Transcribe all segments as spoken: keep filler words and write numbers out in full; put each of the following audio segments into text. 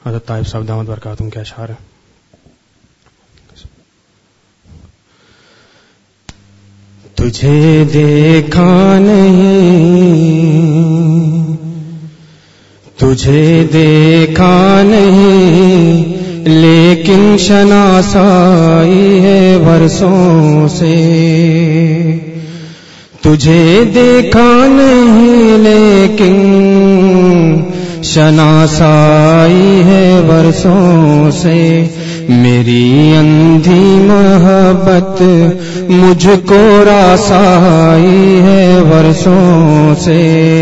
حضرت طائف صاحب دامت برکاتہم کے اشعار ہیں. تجھے دیکھا نہیں تجھے دیکھا نہیں لیکن شناسائی ہے برسوں سے. تجھے دیکھا نہیں لیکن شناسائی ہے برسوں سے. میری اندھی محبت مجھ کو رسائی ہے برسوں سے.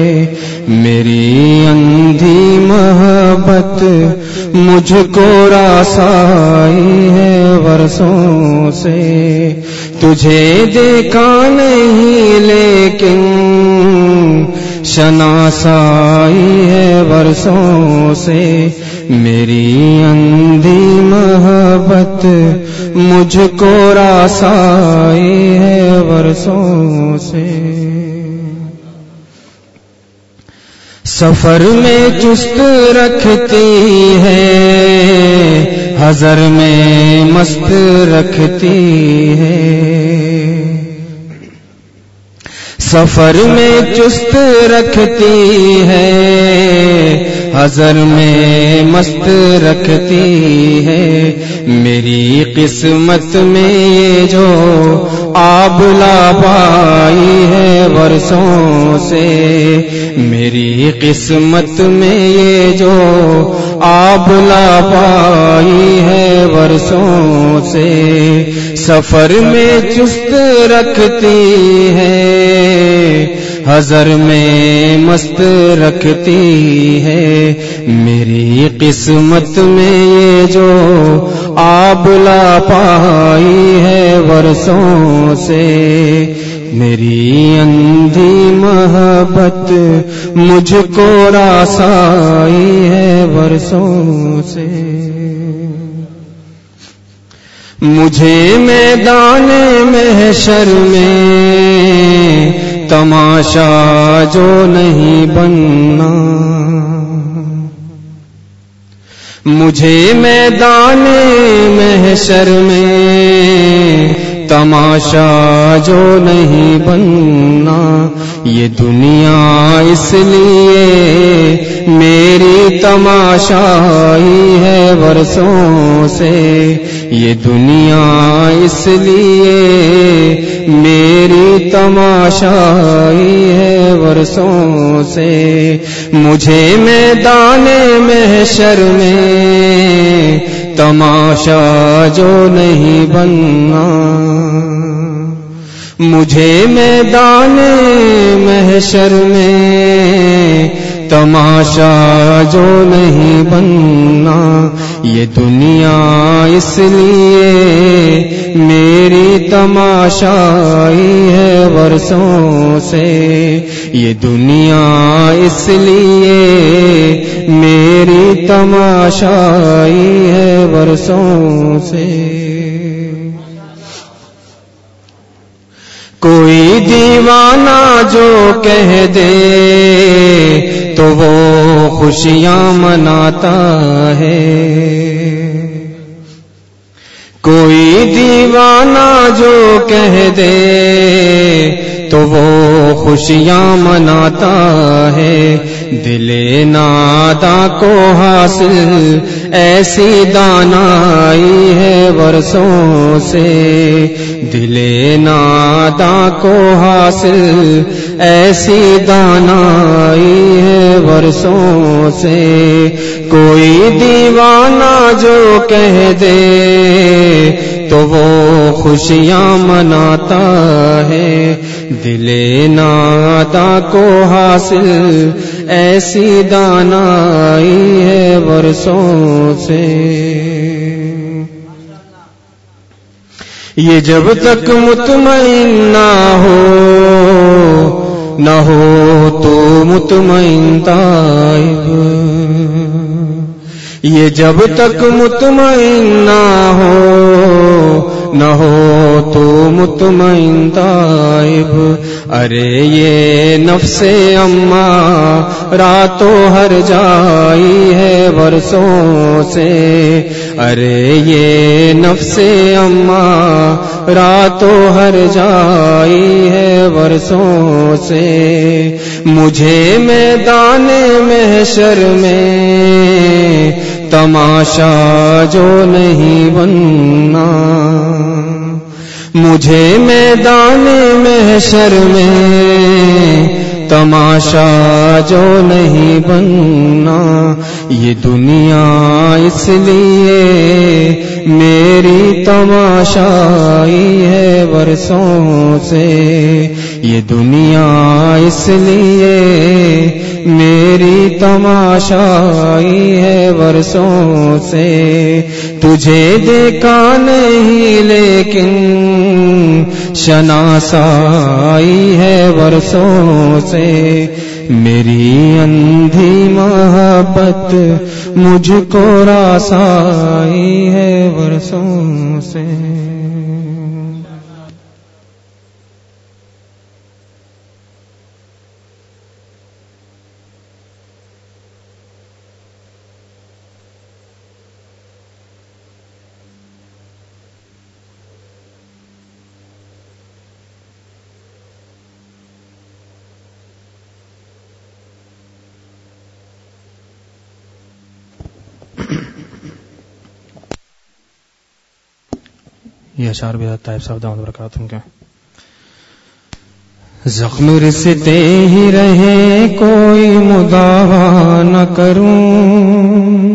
میری اندھی محبت مجھ کو رسائی ہے برسوں سے. تجھے دیکھا نہیں لیکن شناسائی ہے برسوں سے. میری اندھی محبت مجھ کو رسائی ہے برسوں سے. سفر میں چست رکھتی ہے حضر میں مست رکھتی ہے. سفر میں چست رکھتی ہے حضر میں مست رکھتی ہے. میری قسمت میں یہ جو آبلا پائی ہے برسوں سے. میری قسمت میں یہ جو آبلا پائی ہے برسوں سے. سفر میں چست رکھتی ہے حضر میں مست رکھتی ہے. میری قسمت میں یہ جو آبلا پائی ہے برسوں سے. میری اندھی محبت مجھ کو رسائی ہے برسوں سے. مجھے میدان محشر میں تماشا جو نہیں بننا. مجھے میدان محشر میں تماشا جو نہیں بننا. یہ دنیا اس لیے میری تماشائی ہے برسوں سے. یہ دنیا اس لیے میری تماشائی ہے برسوں سے. مجھے میدان محشر میں تماشا جو نہیں بننا. مجھے میدان محشر میں تماشا جو نہیں بننا. یہ دنیا اس لیے میری تماشائی ہے برسوں سے. یہ دنیا اس لیے میری تماشائی ہے برسوں سے. کوئی دیوانہ جو کہہ دے تو وہ خوشیاں مناتا ہے. کوئی دیوانہ جو کہہ دے تو وہ خوشیاں مناتا ہے. دل نادا کو حاصل ایسی دانائی ہے برسوں سے. دل نادا کو حاصل ایسی دانائی ہے برسوں سے. کوئی دیوانہ جو کہہ دے تو وہ خوشیاں مناتا ہے. دل نادا کو حاصل ایسی دانائی ہے برسوں سے. یہ جب تک مطمئن نہ ہو نہ ہو تو مطمئن طائب. یہ جب تک مطمئن نہ ہو نہ ہو تو مطمئن طائب. ارے یہ نفس امارہ راتوں ہر جائی ہے برسوں سے، ارے یہ نفس اماں راتوں ہر جائی ہے برسوں سے، مجھے میدان محشر میں تماشا جو نہیں بننا، مجھے میدان محشر میں تماشا جو نہیں بننا، یہ دنیا اس لیے میری تماشائی ہے برسوں سے، یہ دنیا اس لیے میری تماشائی ہے برسوں سے، تجھے دیکھا نہیں لیکن شناسائی ہے برسوں سے، میری اندھی محبت مجھ کو راسائی ہے برسوں سے۔ یہ اشعار بھی طیب صاحب دامت برکاتہم کے۔ زخم رستے ہی رہے کوئی مداوا نہ کروں،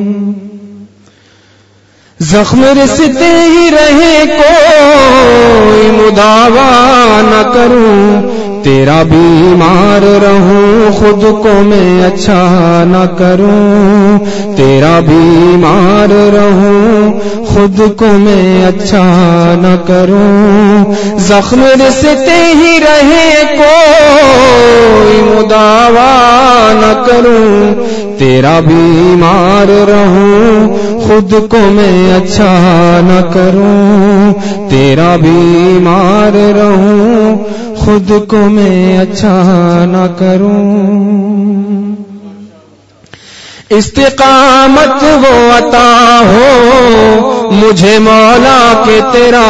زخم رستے ہی رہے کوئی مداوا نہ کروں، تیرا بیمار رہوں خود کو میں اچھا نہ کروں، تیرا بیمار رہوں خود کو میں اچھا نہ کروں، زخم رستے ہی رہے کوئی مداوا نہ کروں، تیرا بیمار رہوں خود کو میں اچھا نہ کروں، تیرا بیمار رہوں خود کو میں اچھا نہ کروں، استقامت وہ عطا ہو مجھے مولا کے تیرا،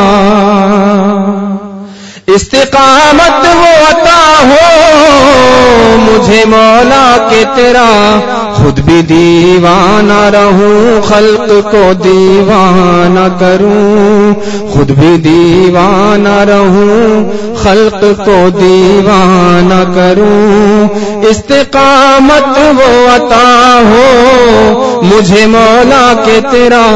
استقامت وہ عطا ہو مجھے مولا کے تیرا، خود بھی دیوانہ رہوں خلق کو دیوانہ کروں، خود بھی دیوانہ رہوں خلق کو دیوانہ کروں، استقامت وہ عطا ہو مجھے مولا کے تیرا،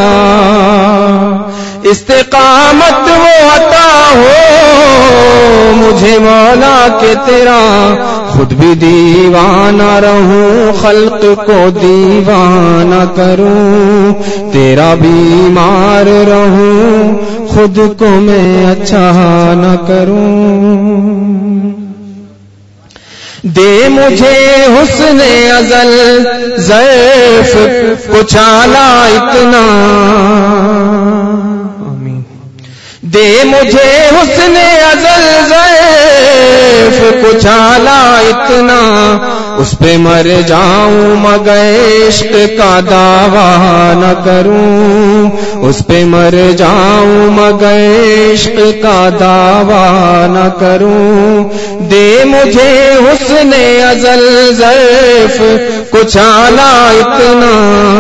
استقامت وہ عطا ہو مجھے مولا کے تیرا، خود بھی دیوانہ رہوں خلق کو دیوانہ کروں، تیرا بیمار رہوں خود کو میں اچھا نہ کروں، دے مجھے حسن ازل ظرف کچھ اعلی اتنا، دے مجھے حسن ازل ظرف کچھ اعلی اتنا، اس پہ مر جاؤں مگر عشق کا دعویٰ نہ کروں، اس پہ مر جاؤں مگر عشق کا دعویٰ نہ کروں، دے مجھے حسن ازل ظرف کچھ اعلی اتنا،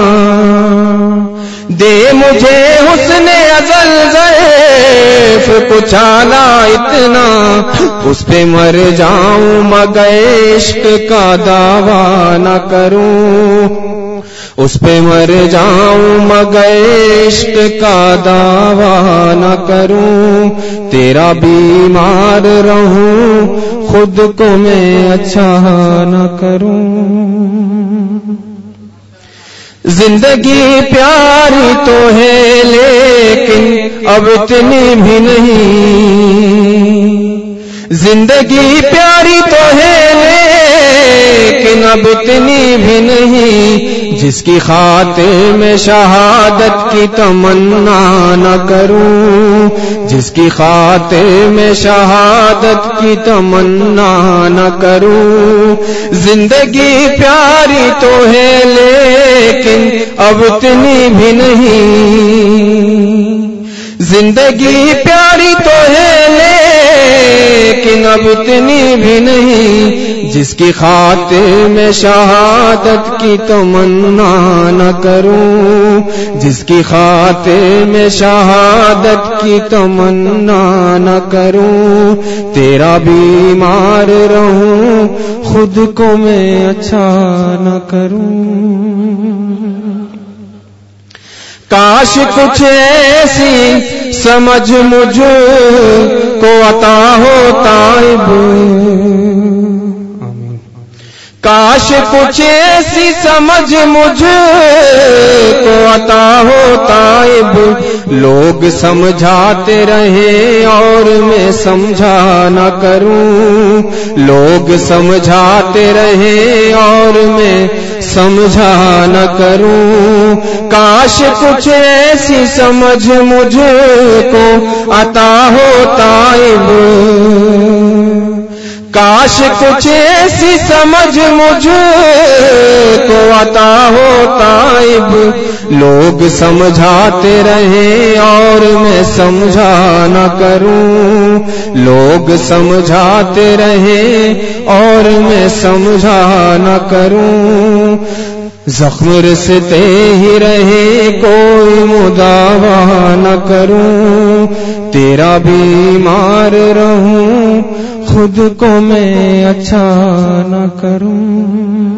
دے مجھے حسن ازل ظرف کچھ اعلی اتنا، اس پہ مر جاؤں مگر عشق کا دعویٰ نہ کروں، اس پہ مر جاؤں مگر عشق کا دعویٰ نہ کروں، تیرا بیمار رہوں خود کو میں اچھا نہ کروں، زندگی پیاری تو ہے لیکن اب اتنی بھی نہیں، زندگی پیاری تو ہے لیکن اب اتنی بھی نہیں، جس کی خاطر میں شہادت کی تمنا نہ کروں، جس کی خاطر میں شہادت کی تمنا نہ کروں. زندگی پیاری تو ہے لیکن اب اتنی بھی نہیں، زندگی پیاری تو ہے لیکن اب اتنی بھی نہیں. جس کی خاطر میں شہادت کی تمنا نہ کروں، جس کی خاطر میں شہادت کی تمنا نہ کروں. تیرا بیمار رہوں خود کو میں اچھا نہ کروں. کاش کچھ ایسی سمجھ مجھ کو عطا ہو تائب، کاش کچھ ایسی سمجھ مجھ کو عطا ہو تائب. لوگ سمجھاتے رہے اور میں سمجھا نہ کروں، لوگ سمجھاتے رہے اور میں سمجھا نہ کروں. کاش کچھ ایسی سمجھ مجھ کو عطا ہو تائب، کاش کچھ ایسی سمجھ مجھ کو عطا ہو تائب. لوگ سمجھاتے رہے اور میں سمجھا نہ کروں، لوگ سمجھاتے رہے اور میں سمجھا نہ کروں. زخم رستے ہی رہے کوئی مداوا نہ کروں. تیرا بیمار رہوں خود کو میں اچھا نہ کروں.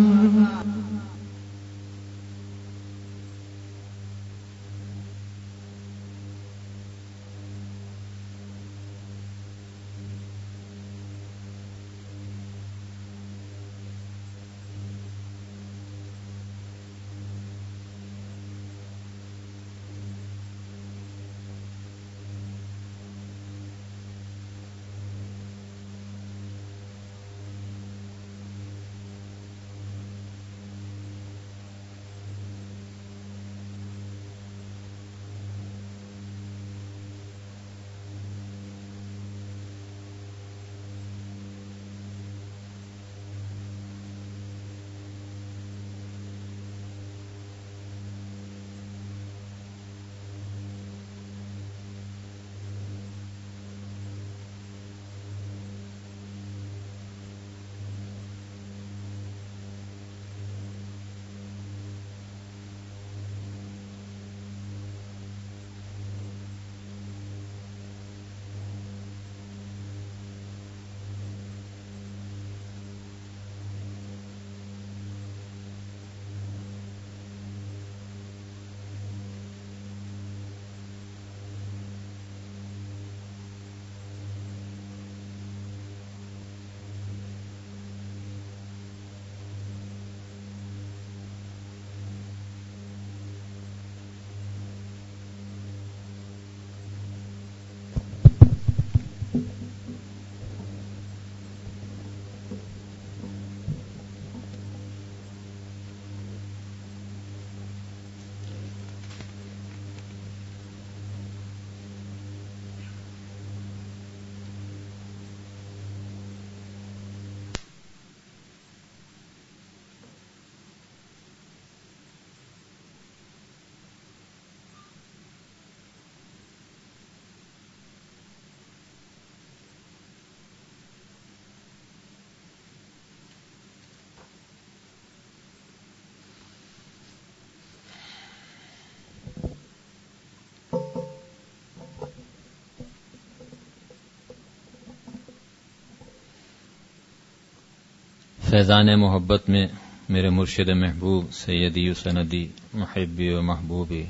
فیضان محبت میں میرے مرشد محبوب سیدی و سندی محبی و محبوبی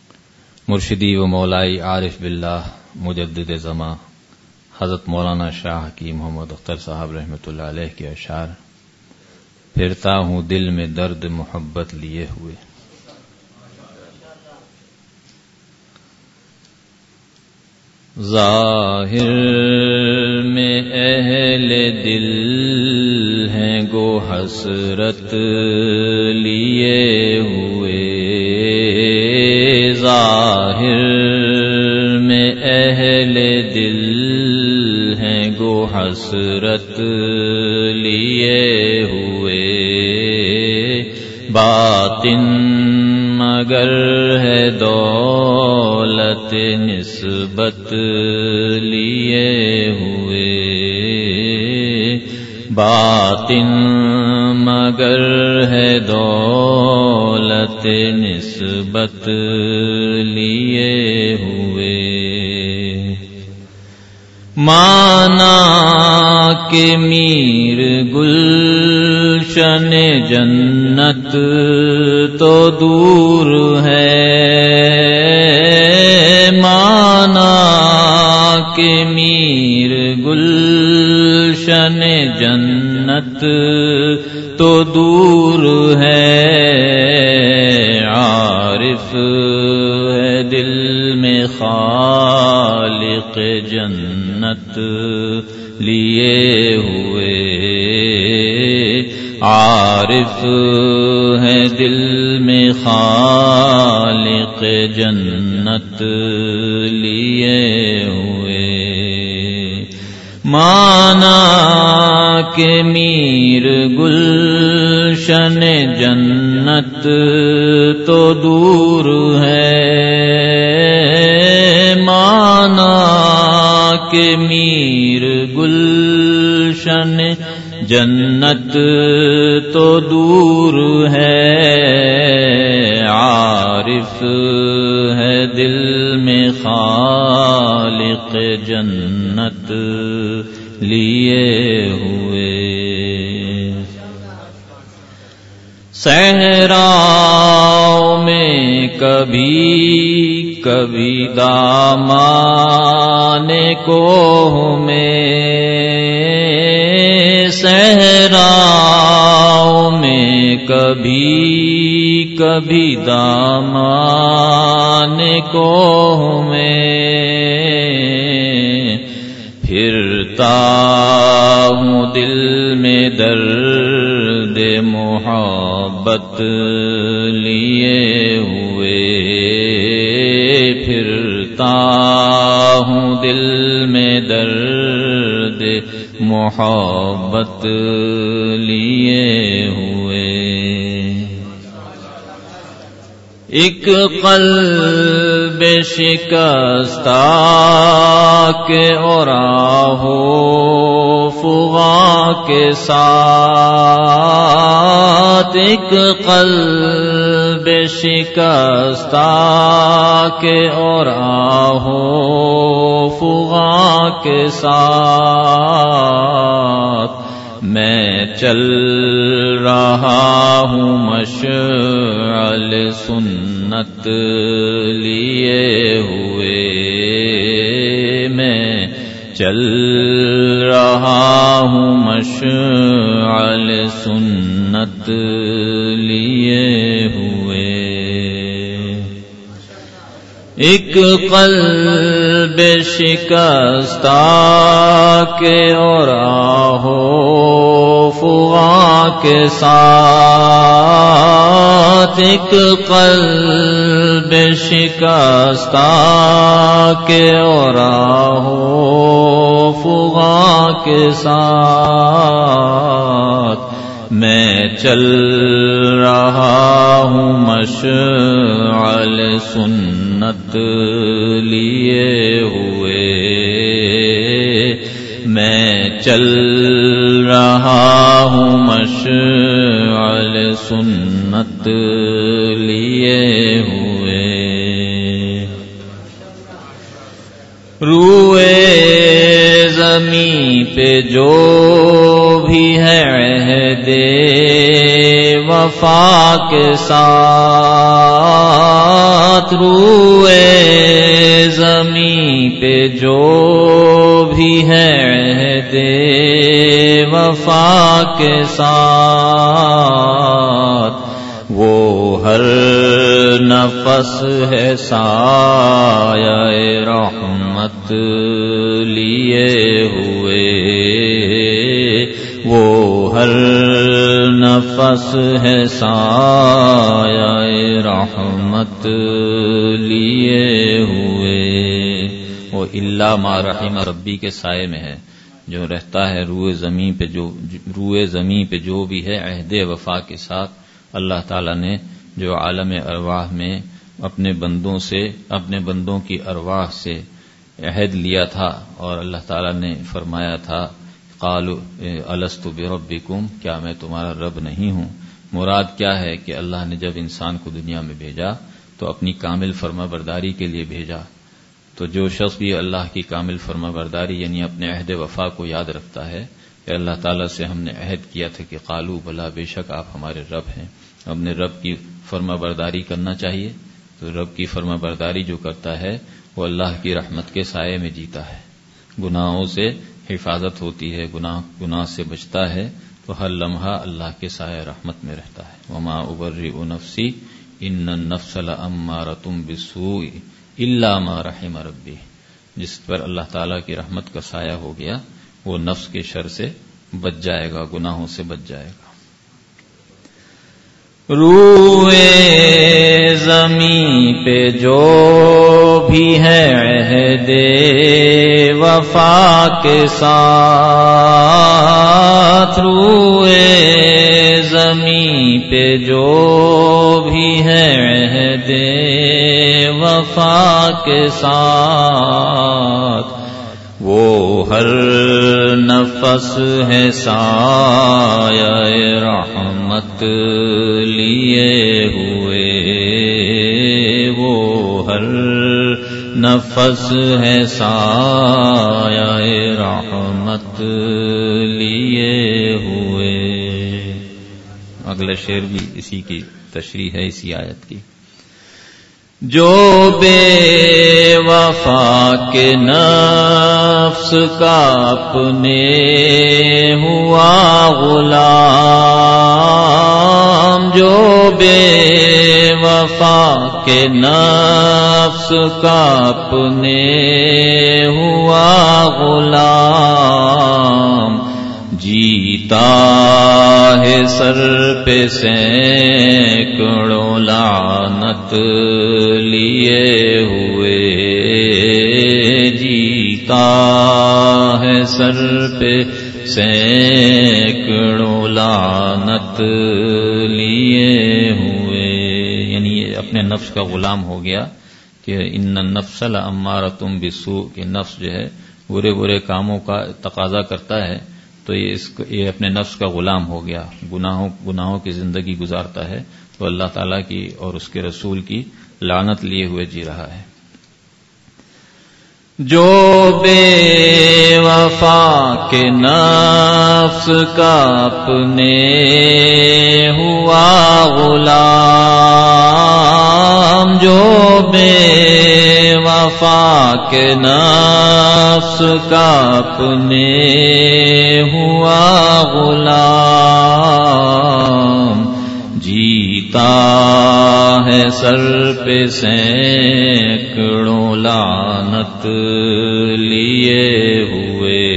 مرشدی و مولائی عارف باللہ مجدد زماں حضرت مولانا شاہ کی محمد اختر صاحب رحمۃ اللہ علیہ کے اشعار. پھرتا ہوں دل میں درد محبت لیے ہوئے، ظاہر میں اہل دل ہیں گو حسرت لیے ہوئے، ظاہر میں اہل دل ہیں گو حسرت لیے ہوئے، باطن مگر ہے دولت نسبت لیے ہوئے، باطن مگر ہے دولت نسبت لیے ہوئے، مانا کہ میر گلشن جنت تو دور ہے، مانا کہ میر گلشن جنت تو دور ہے، عارف ہے دل میں خالق جنت لیے ہوئے، عارف ہے دل میں خالق جنت لیے ہوئے، مانا کہ میر گلشن جنت تو دور ہے، مانا کہ میر گلشن جنت تو دور ہے، عارف ہے دل میں خالق جنت لیے ہوئے، صحراؤں میں کبھی کبھی دامان کوہ میں، صحراؤں میں کبھی کبھی دامان کوہ میں، پھرتا ہوں دل میں درد محبت لیے ہوئے، پھرتا ہوں دل میں درد محبت لیے ہوئے، ایک قلب شکستہ کے اور ہو فغاں کے ساتھ، ایک قلب شکستہ کے اور ہو فغاں کے ساتھ، میں چل رہا ہوں مشعل سنت لیے ہوئے، میں چل رہا ہوں مشعل سنت لیے ہوئے، ایک قلب شکستہ کے اور ہو فغاں کے ساتھ، ایک قلب شکستہ کے اور ہو فغاں کے ساتھ، میں چل رہا ہوں مشعل سنت لیے ہوئے، میں چل رہا ہوں مشعل سنت لیے ہوئے، روئے زمیں پہ جو بھی ہے عہد وفا کے ساتھ، روئے زمیں پہ جو بھی ہے عہد وفا کے ساتھ، وہ ہر نفس ہے سایہ رحمت لیے ہوئے، وہ ہر نفس ہے سایہ رحمت لیے ہوئے، وہ الا ما رحم ربی کے سائے میں ہے، جو رہتا ہے روئے زمین پہ، جو روئے زمین پہ جو بھی ہے عہد وفا کے ساتھ اللہ تعالیٰ نے جو عالم ارواح میں اپنے بندوں سے، اپنے بندوں کی ارواح سے عہد لیا تھا، اور اللہ تعالیٰ نے فرمایا تھا قالوا الست بربکم، کیا میں تمہارا رب نہیں ہوں؟ مراد کیا ہے کہ اللہ نے جب انسان کو دنیا میں بھیجا تو اپنی کامل فرما برداری کے لیے بھیجا، تو جو شخص بھی اللہ کی کامل فرما برداری یعنی اپنے عہد وفا کو یاد رکھتا ہے کہ اللہ تعالیٰ سے ہم نے عہد کیا تھا کہ قالوا بلا، بے شک آپ ہمارے رب ہیں، اپنے رب کی فرما برداری کرنا چاہیے، تو رب کی فرما برداری جو کرتا ہے وہ اللہ کی رحمت کے سائے میں جیتا ہے، گناہوں سے حفاظت ہوتی ہے، گناہ گناہ سے بچتا ہے، تو ہر لمحہ اللہ کے سائے رحمت میں رہتا ہے۔ وما ابرئ نفسی ان النفس لامارۃ بالسوء الا ما رحم ربی، جس پر اللہ تعالیٰ کی رحمت کا سایہ ہو گیا وہ نفس کے شر سے بچ جائے گا، گناہوں سے بچ جائے گا۔ روئے زمین پہ جو بھی ہے عہد وفا کے ساتھ، روئے زمین پہ جو بھی ہے عہد وفا کے ساتھ، وہ ہر نفس ہے سایہ رحمت لیے ہوئے، وہ ہر نفس ہے سایہ رحمت لیے ہوئے۔ اگلا شعر بھی اسی کی تشریح ہے، اسی آیت کی۔ جو بے وفا کے نفس کا اپنے ہوا غلام، جو بے وفا کے نفس کا اپنے ہوا غلام، جیتا ہے سر پہ سینکڑوں لعنت لیے ہوئے، جیتا ہے سر پہ سینکڑوں لعنت لیے ہوئے، یعنی یہ اپنے نفس کا غلام ہو گیا کہ ان النفس لامارۃ بالسوء، کہ نفس جو ہے برے برے کاموں کا تقاضا کرتا ہے، تو یہ اس کو یہ اپنے نفس کا غلام ہو گیا، گناہوں گناہوں کی زندگی گزارتا ہے، تو اللہ تعالیٰ کی اور اس کے رسول کی لعنت لیے ہوئے جی رہا ہے۔ جو بے وفا کے نفس کا اپنے ہوا غلام، جو بے وفا کے نفس کا اپنے ہوا غلام، جیتا ہے سر پہ سینکڑوں لعنت لیے ہوئے،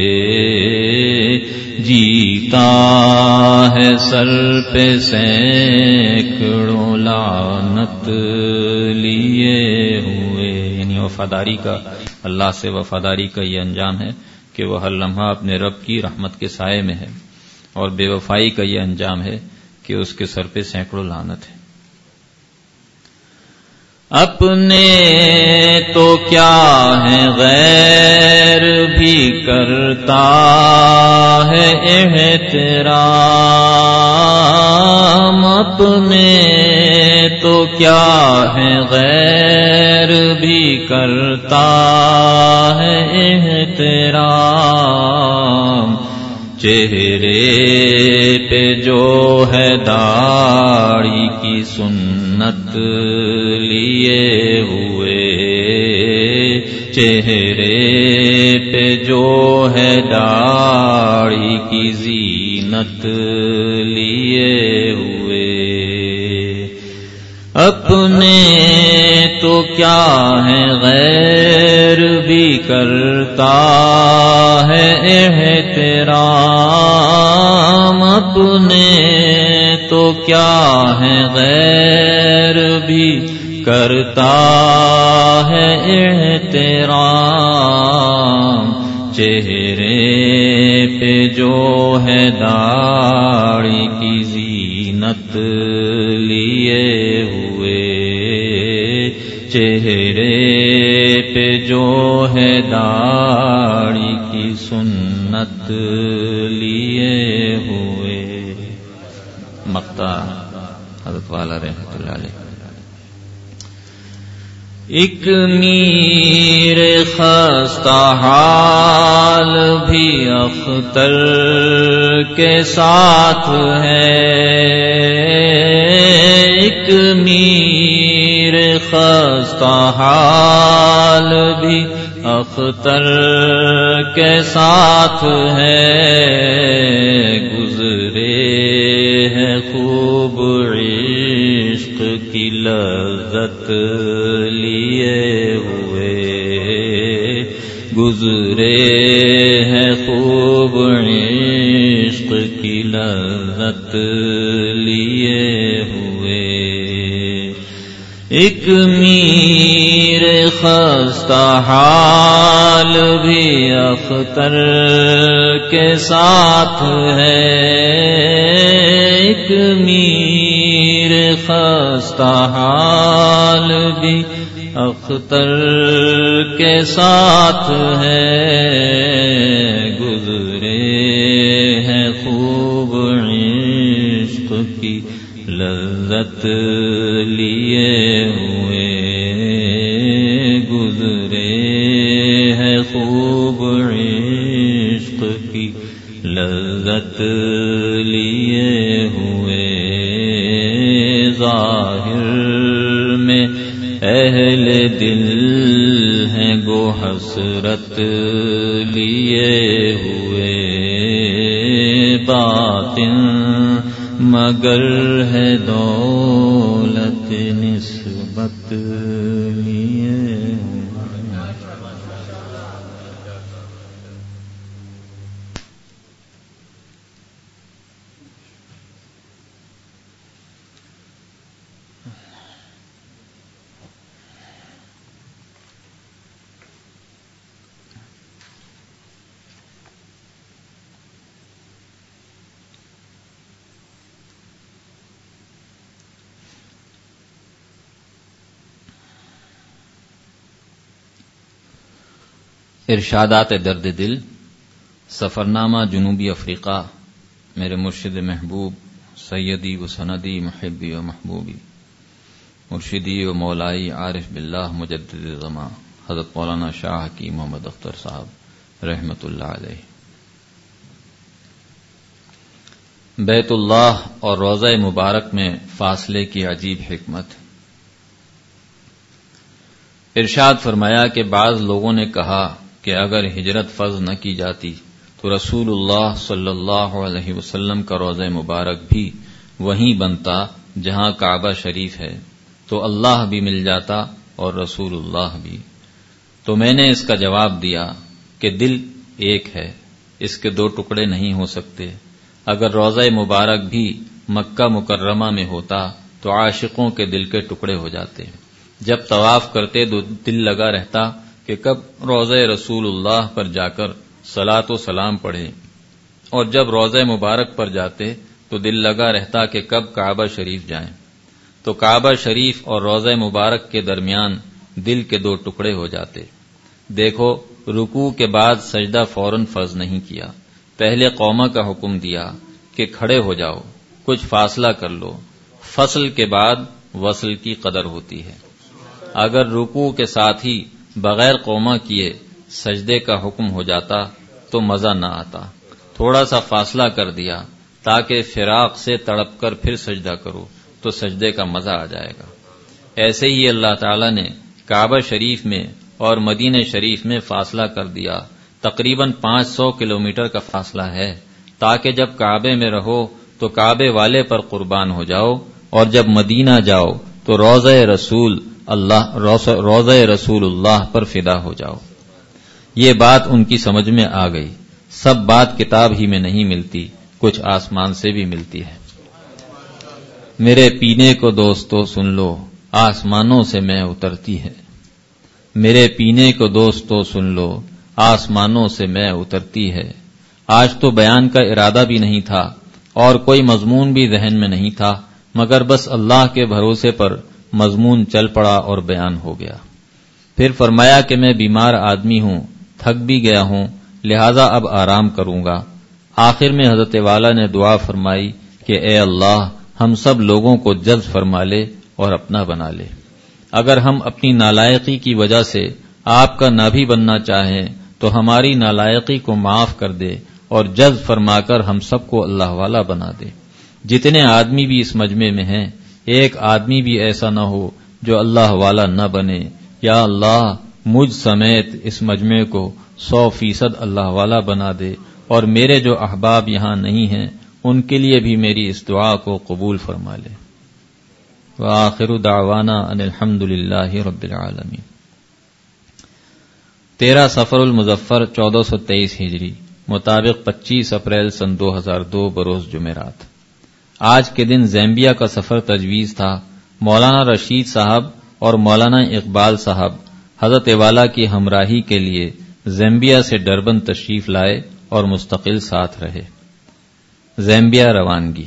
جیتا ہے سر پہ سینکڑوں لعنت لیے ہوئے، یعنی وفاداری کا، اللہ سے وفاداری کا یہ انجام ہے کہ وہ ہر لمحہ اپنے رب کی رحمت کے سائے میں ہے، اور بے وفائی کا یہ انجام ہے کہ اس کے سر پہ سینکڑوں لعنت ہے۔ اپنے تو کیا ہے غیر بھی کرتا ہے احترام، اپنے تو کیا ہے غیر بھی کرتا ہے احترام، چہرے پہ جو ہے داڑھی کی سنت لیے ہوئے، چہرے پہ جو ہے داڑھی کی زینت لیے ہوئے، اپنے تو کیا ہے غیر بھی کرتا ہے احترام، اپنے تو کیا ہے غیر بھی کرتا ہے احترام، چہرے پہ جو ہے داڑھی کی زینت لیے ہوئے، چہرے پہ جو ہے داڑھی کی سنت لیے ہوئے۔ مقطع حضرت والا رحمۃ اللہ علیہ۔ ایک میر خستہ حال بھی اختر کے ساتھ ہے، ایک میر خستہ حال بھی اختر کے ساتھ ہے، گزرے ہیں خوب عشق کی لذت لیے ہوئے، گزرے ہیں خوب عشق کی لذت لیے ہوئے۔ ایک میر خستہ حال بھی اختر کے ساتھ ہے، ایک میر خستہ حال بھی اختر کے ساتھ ہے، گزرے ہیں خوب عشق کی لذت لیے ہوئے، گزرے ہیں خوب عشق کی لذت لیے ہوئے۔ ظاہر میں اہل دل ہیں گو حسرت لیے ہوئے، باطن مگر ہے دولت نسبت لیے ہوئے۔ ارشادات درد دل، سفرنامہ جنوبی افریقہ، میرے مرشد محبوب سیدی و سندی محبی و محبوبی مرشدی و مولائی عارف باللہ مجدد زمان حضرت مولانا شاہ کی محمد اختر صاحب رحمت اللہ علیہ۔ بیت اللہ اور روضہ مبارک میں فاصلے کی عجیب حکمت۔ ارشاد فرمایا کہ بعض لوگوں نے کہا کہ اگر ہجرت فرض نہ کی جاتی تو رسول اللہ صلی اللہ علیہ وسلم کا روضہ مبارک بھی وہیں بنتا جہاں کعبہ شریف ہے، تو اللہ بھی مل جاتا اور رسول اللہ بھی۔ تو میں نے اس کا جواب دیا کہ دل ایک ہے، اس کے دو ٹکڑے نہیں ہو سکتے۔ اگر روضہ مبارک بھی مکہ مکرمہ میں ہوتا تو عاشقوں کے دل کے ٹکڑے ہو جاتے۔ جب طواف کرتے تو دل لگا رہتا کہ کب روضہ رسول اللہ پر جا کر صلاۃ و سلام پڑھے، اور جب روضہ مبارک پر جاتے تو دل لگا رہتا کہ کب کعبہ شریف جائیں۔ تو کعبہ شریف اور روضہ مبارک کے درمیان دل کے دو ٹکڑے ہو جاتے۔ دیکھو، رکوع کے بعد سجدہ فوراً فرض نہیں کیا، پہلے قوما کا حکم دیا کہ کھڑے ہو جاؤ، کچھ فاصلہ کر لو، فصل کے بعد وصل کی قدر ہوتی ہے۔ اگر رکوع کے ساتھ ہی بغیر قوما کیے سجدے کا حکم ہو جاتا تو مزہ نہ آتا، تھوڑا سا فاصلہ کر دیا تاکہ فراق سے تڑپ کر پھر سجدہ کرو تو سجدے کا مزہ آ جائے گا۔ ایسے ہی اللہ تعالی نے کعبہ شریف میں اور مدینہ شریف میں فاصلہ کر دیا، تقریباً پانچ سو کلومیٹر کا فاصلہ ہے، تاکہ جب کعبے میں رہو تو کعبے والے پر قربان ہو جاؤ، اور جب مدینہ جاؤ تو روضہ رسول اللہ روضہ رسول اللہ پر فدا ہو جاؤ۔ یہ بات ان کی سمجھ میں آ گئی۔ سب بات کتاب ہی میں نہیں ملتی، کچھ آسمان سے بھی ملتی ہے۔ میرے پینے کو دوستو سن لو، آسمانوں سے میں اترتی ہے، میرے پینے کو دوستو سن لو، آسمانوں سے میں اترتی ہے۔ آج تو بیان کا ارادہ بھی نہیں تھا اور کوئی مضمون بھی ذہن میں نہیں تھا، مگر بس اللہ کے بھروسے پر مضمون چل پڑا اور بیان ہو گیا۔ پھر فرمایا کہ میں بیمار آدمی ہوں، تھک بھی گیا ہوں، لہذا اب آرام کروں گا۔ آخر میں حضرت والا نے دعا فرمائی کہ اے اللہ ہم سب لوگوں کو جذب فرما لے اور اپنا بنا لے۔ اگر ہم اپنی نالائقی کی وجہ سے آپ کا نہ بھی بننا چاہیں تو ہماری نالائقی کو معاف کر دے اور جذب فرما کر ہم سب کو اللہ والا بنا دے۔ جتنے آدمی بھی اس مجمع میں ہیں، ایک آدمی بھی ایسا نہ ہو جو اللہ والا نہ بنے۔ یا اللہ مجھ سمیت اس مجمع کو سو فیصد اللہ والا بنا دے، اور میرے جو احباب یہاں نہیں ہیں ان کے لیے بھی میری اس دعا کو قبول فرما لے۔ وآخر دعوانا ان الحمد للہ رب العالمین۔ تیرہ صفر المظفر چودہ سو تیئیس ہجری مطابق پچیس اپریل سن دو ہزار دو بروز جمعرات۔ آج کے دن زیمبیا کا سفر تجویز تھا۔ مولانا رشید صاحب اور مولانا اقبال صاحب حضرت والا کی ہمراہی کے لیے زیمبیا سے ڈربن تشریف لائے اور مستقل ساتھ رہے۔ زیمبیا روانگی۔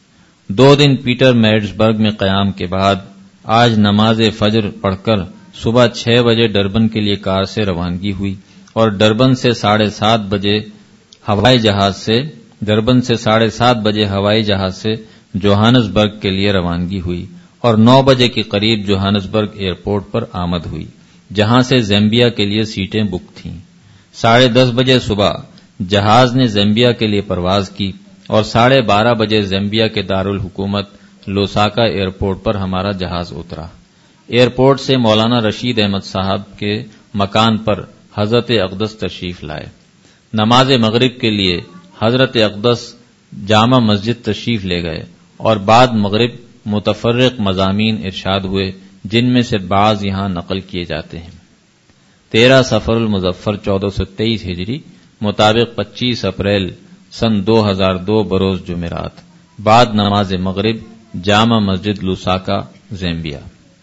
دو دن پیٹر میڈسبرگ میں قیام کے بعد آج نماز فجر پڑھ کر صبح چھ بجے ڈربن کے لیے کار سے روانگی ہوئی اور ڈربن سے ساڑھے سات بجے ہوائی جہاز سے ڈربن سے ساڑھے سات بجے ہوائی جہاز سے جوہانسبرگ کے لیے روانگی ہوئی اور نو بجے کے قریب جوہانسبرگ ایئرپورٹ پر آمد ہوئی، جہاں سے زیمبیا کے لیے سیٹیں بک تھیں۔ ساڑھے دس بجے صبح جہاز نے زیمبیا کے لیے پرواز کی اور ساڑھے بارہ بجے زیمبیا کے دارالحکومت لوساکا ایئرپورٹ پر ہمارا جہاز اترا۔ ایئرپورٹ سے مولانا رشید احمد صاحب کے مکان پر حضرت اقدس تشریف لائے۔ نماز مغرب کے لیے حضرت اقدس جامع مسجد تشریف لے گئے اور بعد مغرب متفرق مضامین ارشاد ہوئے، جن میں سے بعض یہاں نقل کیے جاتے ہیں۔ تیرہ صفر المظفر چودہ سو تیئیس ہجری مطابق پچیس اپریل سن دو ہزار دو بروز جمعرات، بعد نماز مغرب جامع مسجد لوساکا زیمبیا۔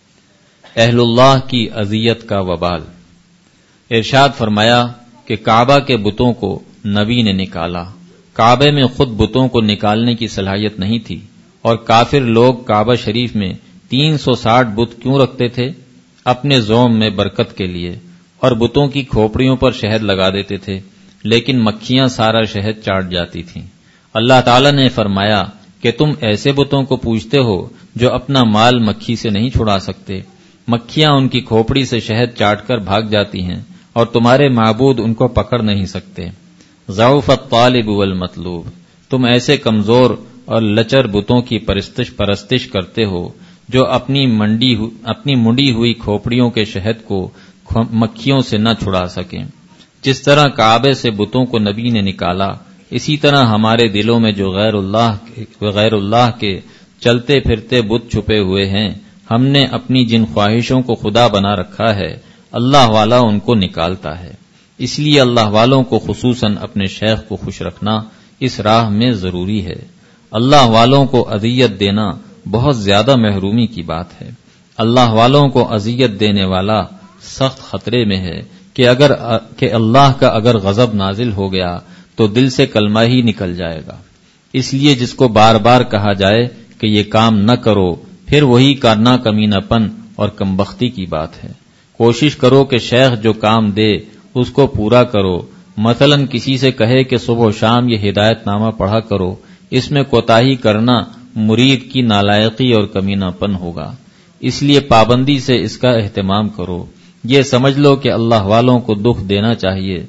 اہل اللہ کی اذیت کا وبال۔ ارشاد فرمایا کہ کعبہ کے بتوں کو نبی نے نکالا۔ کعبے میں خود بتوں کو نکالنے کی صلاحیت نہیں تھی، اور کافر لوگ کعبہ شریف میں تین سو ساٹھ بت کیوں رکھتے تھے؟ اپنے زوم میں برکت کے لیے، اور بتوں کی کھوپڑیوں پر شہد لگا دیتے تھے، لیکن مکھیاں سارا شہد چاٹ جاتی تھیں۔ اللہ تعالی نے فرمایا کہ تم ایسے بتوں کو پوجتے ہو جو اپنا مال مکھی سے نہیں چھڑا سکتے، مکھیاں ان کی کھوپڑی سے شہد چاٹ کر بھاگ جاتی ہیں اور تمہارے معبود ان کو پکڑ نہیں سکتے۔ ضعف الطالب والمطلوب، تم ایسے کمزور اور لچر بتوں کی پرستش پرستش کرتے ہو جو اپنی منڈی اپنی منڈی ہوئی کھوپڑیوں کے شہد کو مکھیوں سے نہ چھڑا سکیں۔ جس طرح کعبے سے بتوں کو نبی نے نکالا، اسی طرح ہمارے دلوں میں جو غیر اللہ غیر اللہ کے چلتے پھرتے بت چھپے ہوئے ہیں، ہم نے اپنی جن خواہشوں کو خدا بنا رکھا ہے، اللہ والا ان کو نکالتا ہے۔ اس لیے اللہ والوں کو خصوصاً اپنے شیخ کو خوش رکھنا اس راہ میں ضروری ہے۔ اللہ والوں کو اذیت دینا بہت زیادہ محرومی کی بات ہے۔ اللہ والوں کو اذیت دینے والا سخت خطرے میں ہے کہ اگر کہ اللہ کا اگر غضب نازل ہو گیا تو دل سے کلمہ ہی نکل جائے گا۔ اس لیے جس کو بار بار کہا جائے کہ یہ کام نہ کرو، پھر وہی کرنا کمینہ پن اور کمبختی کی بات ہے۔ کوشش کرو کہ شیخ جو کام دے اس کو پورا کرو۔ مثلا کسی سے کہے کہ صبح و شام یہ ہدایت نامہ پڑھا کرو، اس میں کوتاہی کرنا مرید کی نالائقی اور کمینہ پن ہوگا۔ اس لیے پابندی سے اس کا اہتمام کرو۔ یہ سمجھ لو کہ اللہ والوں کو دکھ دینا چاہیے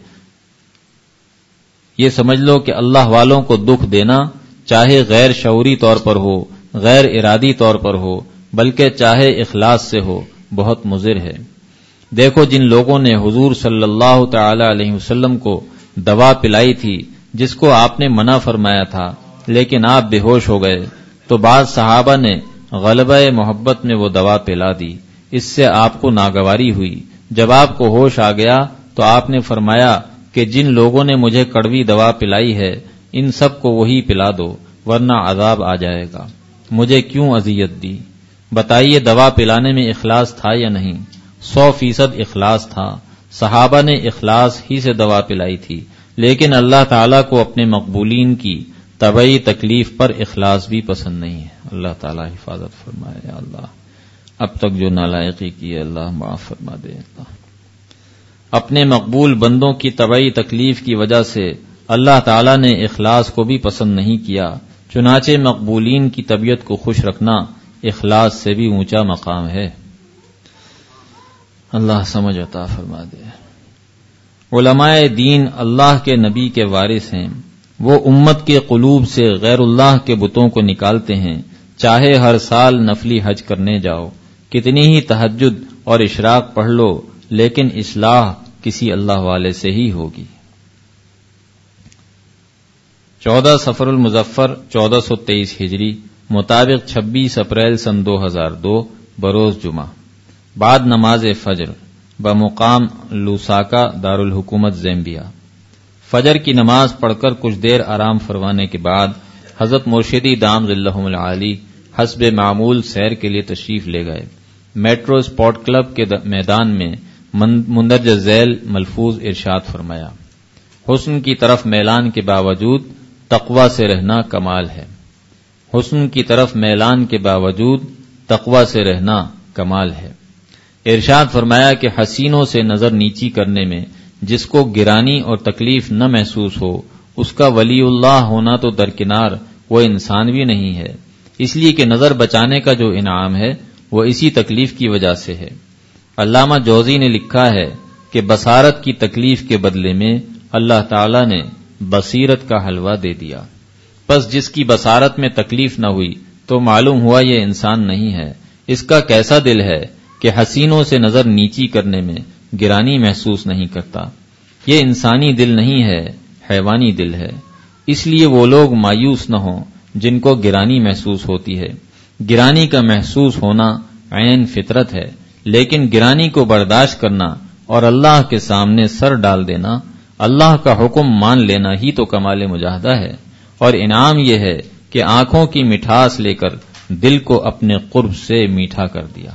یہ سمجھ لو کہ اللہ والوں کو دکھ دینا چاہے غیر شعوری طور پر ہو، غیر ارادی طور پر ہو، بلکہ چاہے اخلاص سے ہو، بہت مضر ہے۔ دیکھو جن لوگوں نے حضور صلی اللہ تعالی علیہ وسلم کو دوا پلائی تھی جس کو آپ نے منع فرمایا تھا، لیکن آپ بے ہوش ہو گئے، تو بعض صحابہ نے غلبہ محبت میں وہ دوا پلا دی، اس سے آپ کو ناگواری ہوئی۔ جب آپ کو ہوش آ گیا تو آپ نے فرمایا کہ جن لوگوں نے مجھے کڑوی دوا پلائی ہے ان سب کو وہی پلا دو ورنہ عذاب آ جائے گا۔ مجھے کیوں اذیت دی؟ بتائیے دوا پلانے میں اخلاص تھا یا نہیں؟ سو فیصد اخلاص تھا، صحابہ نے اخلاص ہی سے دوا پلائی تھی، لیکن اللہ تعالیٰ کو اپنے مقبولین کی طبعی تکلیف پر اخلاص بھی پسند نہیں ہے۔ اللہ تعالیٰ حفاظت فرمائے۔ یا اللہ اب تک جو نالائقی کی ہے اللہ معاف فرما دے۔ اللہ اپنے مقبول بندوں کی طبعی تکلیف کی وجہ سے اللہ تعالیٰ نے اخلاص کو بھی پسند نہیں کیا، چنانچہ مقبولین کی طبیعت کو خوش رکھنا اخلاص سے بھی اونچا مقام ہے۔ اللہ سمجھ عطا فرما دے۔ علماء دین اللہ کے نبی کے وارث ہیں، وہ امت کے قلوب سے غیر اللہ کے بتوں کو نکالتے ہیں، چاہے ہر سال نفلی حج کرنے جاؤ، کتنی ہی تہجد اور اشراق پڑھ لو، لیکن اصلاح کسی اللہ والے سے ہی ہوگی۔ چودہ سفر المظفر چودہ سو تیئیس ہجری مطابق چھبیس اپریل سن دو ہزار دو بروز جمعہ، بعد نماز فجر بمقام لوساکا دارالحکومت زیمبیا۔ فجر کی نماز پڑھ کر کچھ دیر آرام فرمانے کے بعد حضرت مرشدی دام ظلہم العالی حسب معمول سیر کے لیے تشریف لے گئے۔ میٹرو سپورٹ کلب کے میدان میں مندرجہ ذیل ملفوظ ارشاد فرمایا، حسن کی طرف میلان کے باوجود تقوی سے رہنا کمال ہے۔ حسن کی طرف میلان کے باوجود تقوی سے رہنا کمال ہے۔ ارشاد فرمایا کہ حسینوں سے نظر نیچی کرنے میں جس کو گرانی اور تکلیف نہ محسوس ہو، اس کا ولی اللہ ہونا تو درکنار وہ انسان بھی نہیں ہے، اس لیے کہ نظر بچانے کا جو انعام ہے وہ اسی تکلیف کی وجہ سے ہے۔ علامہ جوزی نے لکھا ہے کہ بصارت کی تکلیف کے بدلے میں اللہ تعالی نے بصیرت کا حلوہ دے دیا، پس جس کی بصارت میں تکلیف نہ ہوئی تو معلوم ہوا یہ انسان نہیں ہے، اس کا کیسا دل ہے کہ حسینوں سے نظر نیچی کرنے میں گرانی محسوس نہیں کرتا۔ یہ انسانی دل نہیں ہے، حیوانی دل ہے۔ اس لیے وہ لوگ مایوس نہ ہوں جن کو گرانی محسوس ہوتی ہے۔ گرانی کا محسوس ہونا عین فطرت ہے، لیکن گرانی کو برداشت کرنا اور اللہ کے سامنے سر ڈال دینا، اللہ کا حکم مان لینا ہی تو کمال مجاہدہ ہے، اور انعام یہ ہے کہ آنکھوں کی مٹھاس لے کر دل کو اپنے قرب سے میٹھا کر دیا۔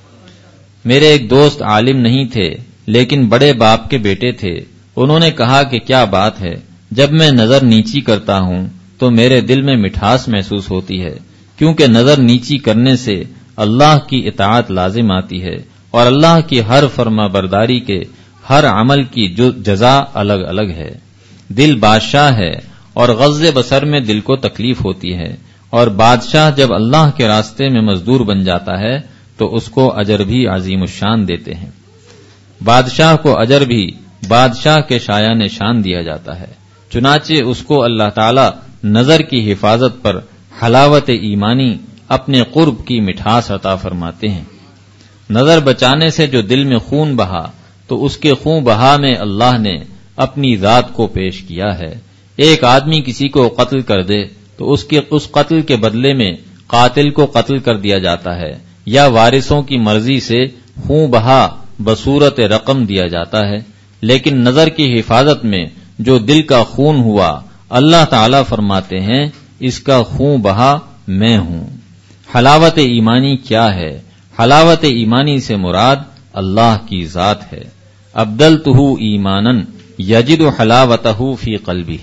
میرے ایک دوست عالم نہیں تھے لیکن بڑے باپ کے بیٹے تھے۔ انہوں نے کہا کہ کیا بات ہے، جب میں نظر نیچی کرتا ہوں تو میرے دل میں مٹھاس محسوس ہوتی ہے، کیونکہ نظر نیچی کرنے سے اللہ کی اطاعت لازم آتی ہے، اور اللہ کی ہر فرما برداری کے ہر عمل کی جزا الگ الگ ہے۔ دل بادشاہ ہے اور غض بصر میں دل کو تکلیف ہوتی ہے، اور بادشاہ جب اللہ کے راستے میں مزدور بن جاتا ہے تو اس کو اجر بھی عظیم الشان دیتے ہیں۔ بادشاہ کو اجر بھی بادشاہ کے شایان شان دیا جاتا ہے، چنانچہ اس کو اللہ تعالی نظر کی حفاظت پر حلاوت ایمانی اپنے قرب کی مٹھاس عطا فرماتے ہیں۔ نظر بچانے سے جو دل میں خون بہا تو اس کے خون بہا میں اللہ نے اپنی ذات کو پیش کیا ہے۔ ایک آدمی کسی کو قتل کر دے تو اس کے اس قتل کے بدلے میں قاتل کو قتل کر دیا جاتا ہے، یا وارثوں کی مرضی سے خون بہا بصورت رقم دیا جاتا ہے، لیکن نظر کی حفاظت میں جو دل کا خون ہوا، اللہ تعالی فرماتے ہیں اس کا خون بہا میں ہوں۔ حلاوت ایمانی کیا ہے؟ حلاوت ایمانی سے مراد اللہ کی ذات ہے۔ ابدلتہ ایمانا یجد حلاوتہ فی قلبہ۔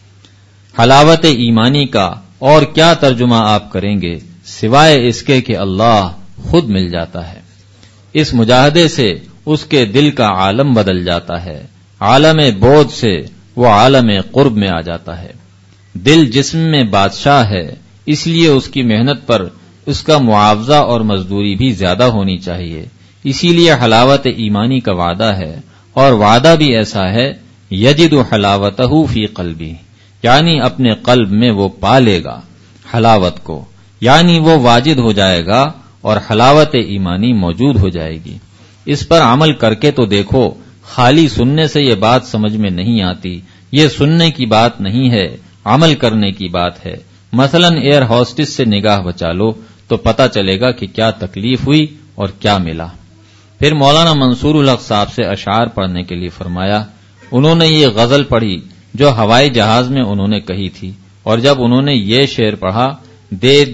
حلاوت ایمانی کا اور کیا ترجمہ آپ کریں گے سوائے اس کے کہ اللہ خود مل جاتا ہے۔ اس مجاہدے سے اس کے دل کا عالم بدل جاتا ہے، عالم بود سے وہ عالم قرب میں آ جاتا ہے۔ دل جسم میں بادشاہ ہے، اس لیے اس کی محنت پر اس کا معاوضہ اور مزدوری بھی زیادہ ہونی چاہیے۔ اسی لیے حلاوت ایمانی کا وعدہ ہے، اور وعدہ بھی ایسا ہے یجد حلاوتہ فی قلبی، یعنی اپنے قلب میں وہ پا لے گا حلاوت کو، یعنی وہ واجد ہو جائے گا اور حلاوت ایمانی موجود ہو جائے گی۔ اس پر عمل کر کے تو دیکھو، خالی سننے سے یہ بات سمجھ میں نہیں آتی، یہ سننے کی بات نہیں ہے، عمل کرنے کی بات ہے۔ مثلا ایئر ہوسٹس سے نگاہ بچا لو تو پتہ چلے گا کہ کیا تکلیف ہوئی اور کیا ملا۔ پھر مولانا منصور الحق صاحب سے اشعار پڑھنے کے لیے فرمایا۔ انہوں نے یہ غزل پڑھی جو ہوائی جہاز میں انہوں نے کہی تھی، اور جب انہوں نے یہ شعر پڑھا، دے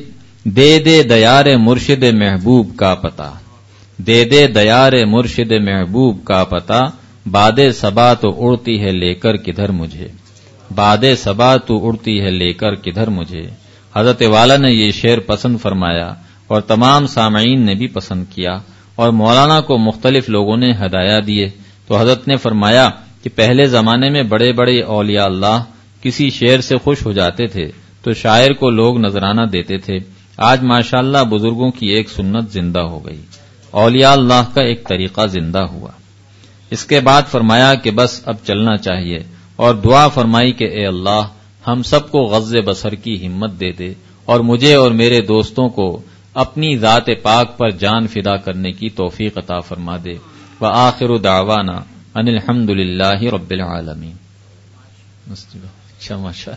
دے دے دیار مرشد محبوب کا پتہ، دے دے دیار مرشد محبوب کا پتہ، باد صبا تو اڑتی ہے لے کر کدھر مجھے، باد صبا تو اڑتی ہے لے کر کدھر مجھے۔ حضرت والا نے یہ شعر پسند فرمایا اور تمام سامعین نے بھی پسند کیا، اور مولانا کو مختلف لوگوں نے ہدایہ دیے، تو حضرت نے فرمایا کہ پہلے زمانے میں بڑے بڑے اولیاء اللہ کسی شعر سے خوش ہو جاتے تھے تو شاعر کو لوگ نذرانہ دیتے تھے۔ آج ماشاءاللہ بزرگوں کی ایک سنت زندہ ہو گئی، اولیاء اللہ کا ایک طریقہ زندہ ہوا۔ اس کے بعد فرمایا کہ بس اب چلنا چاہیے، اور دعا فرمائی کہ اے اللہ ہم سب کو غض بصر کی ہمت دے دے، اور مجھے اور میرے دوستوں کو اپنی ذات پاک پر جان فدا کرنے کی توفیق عطا فرما دے۔ وآخر دعوانا ان الحمد للہ رب العالمین۔ اچھا ماشاء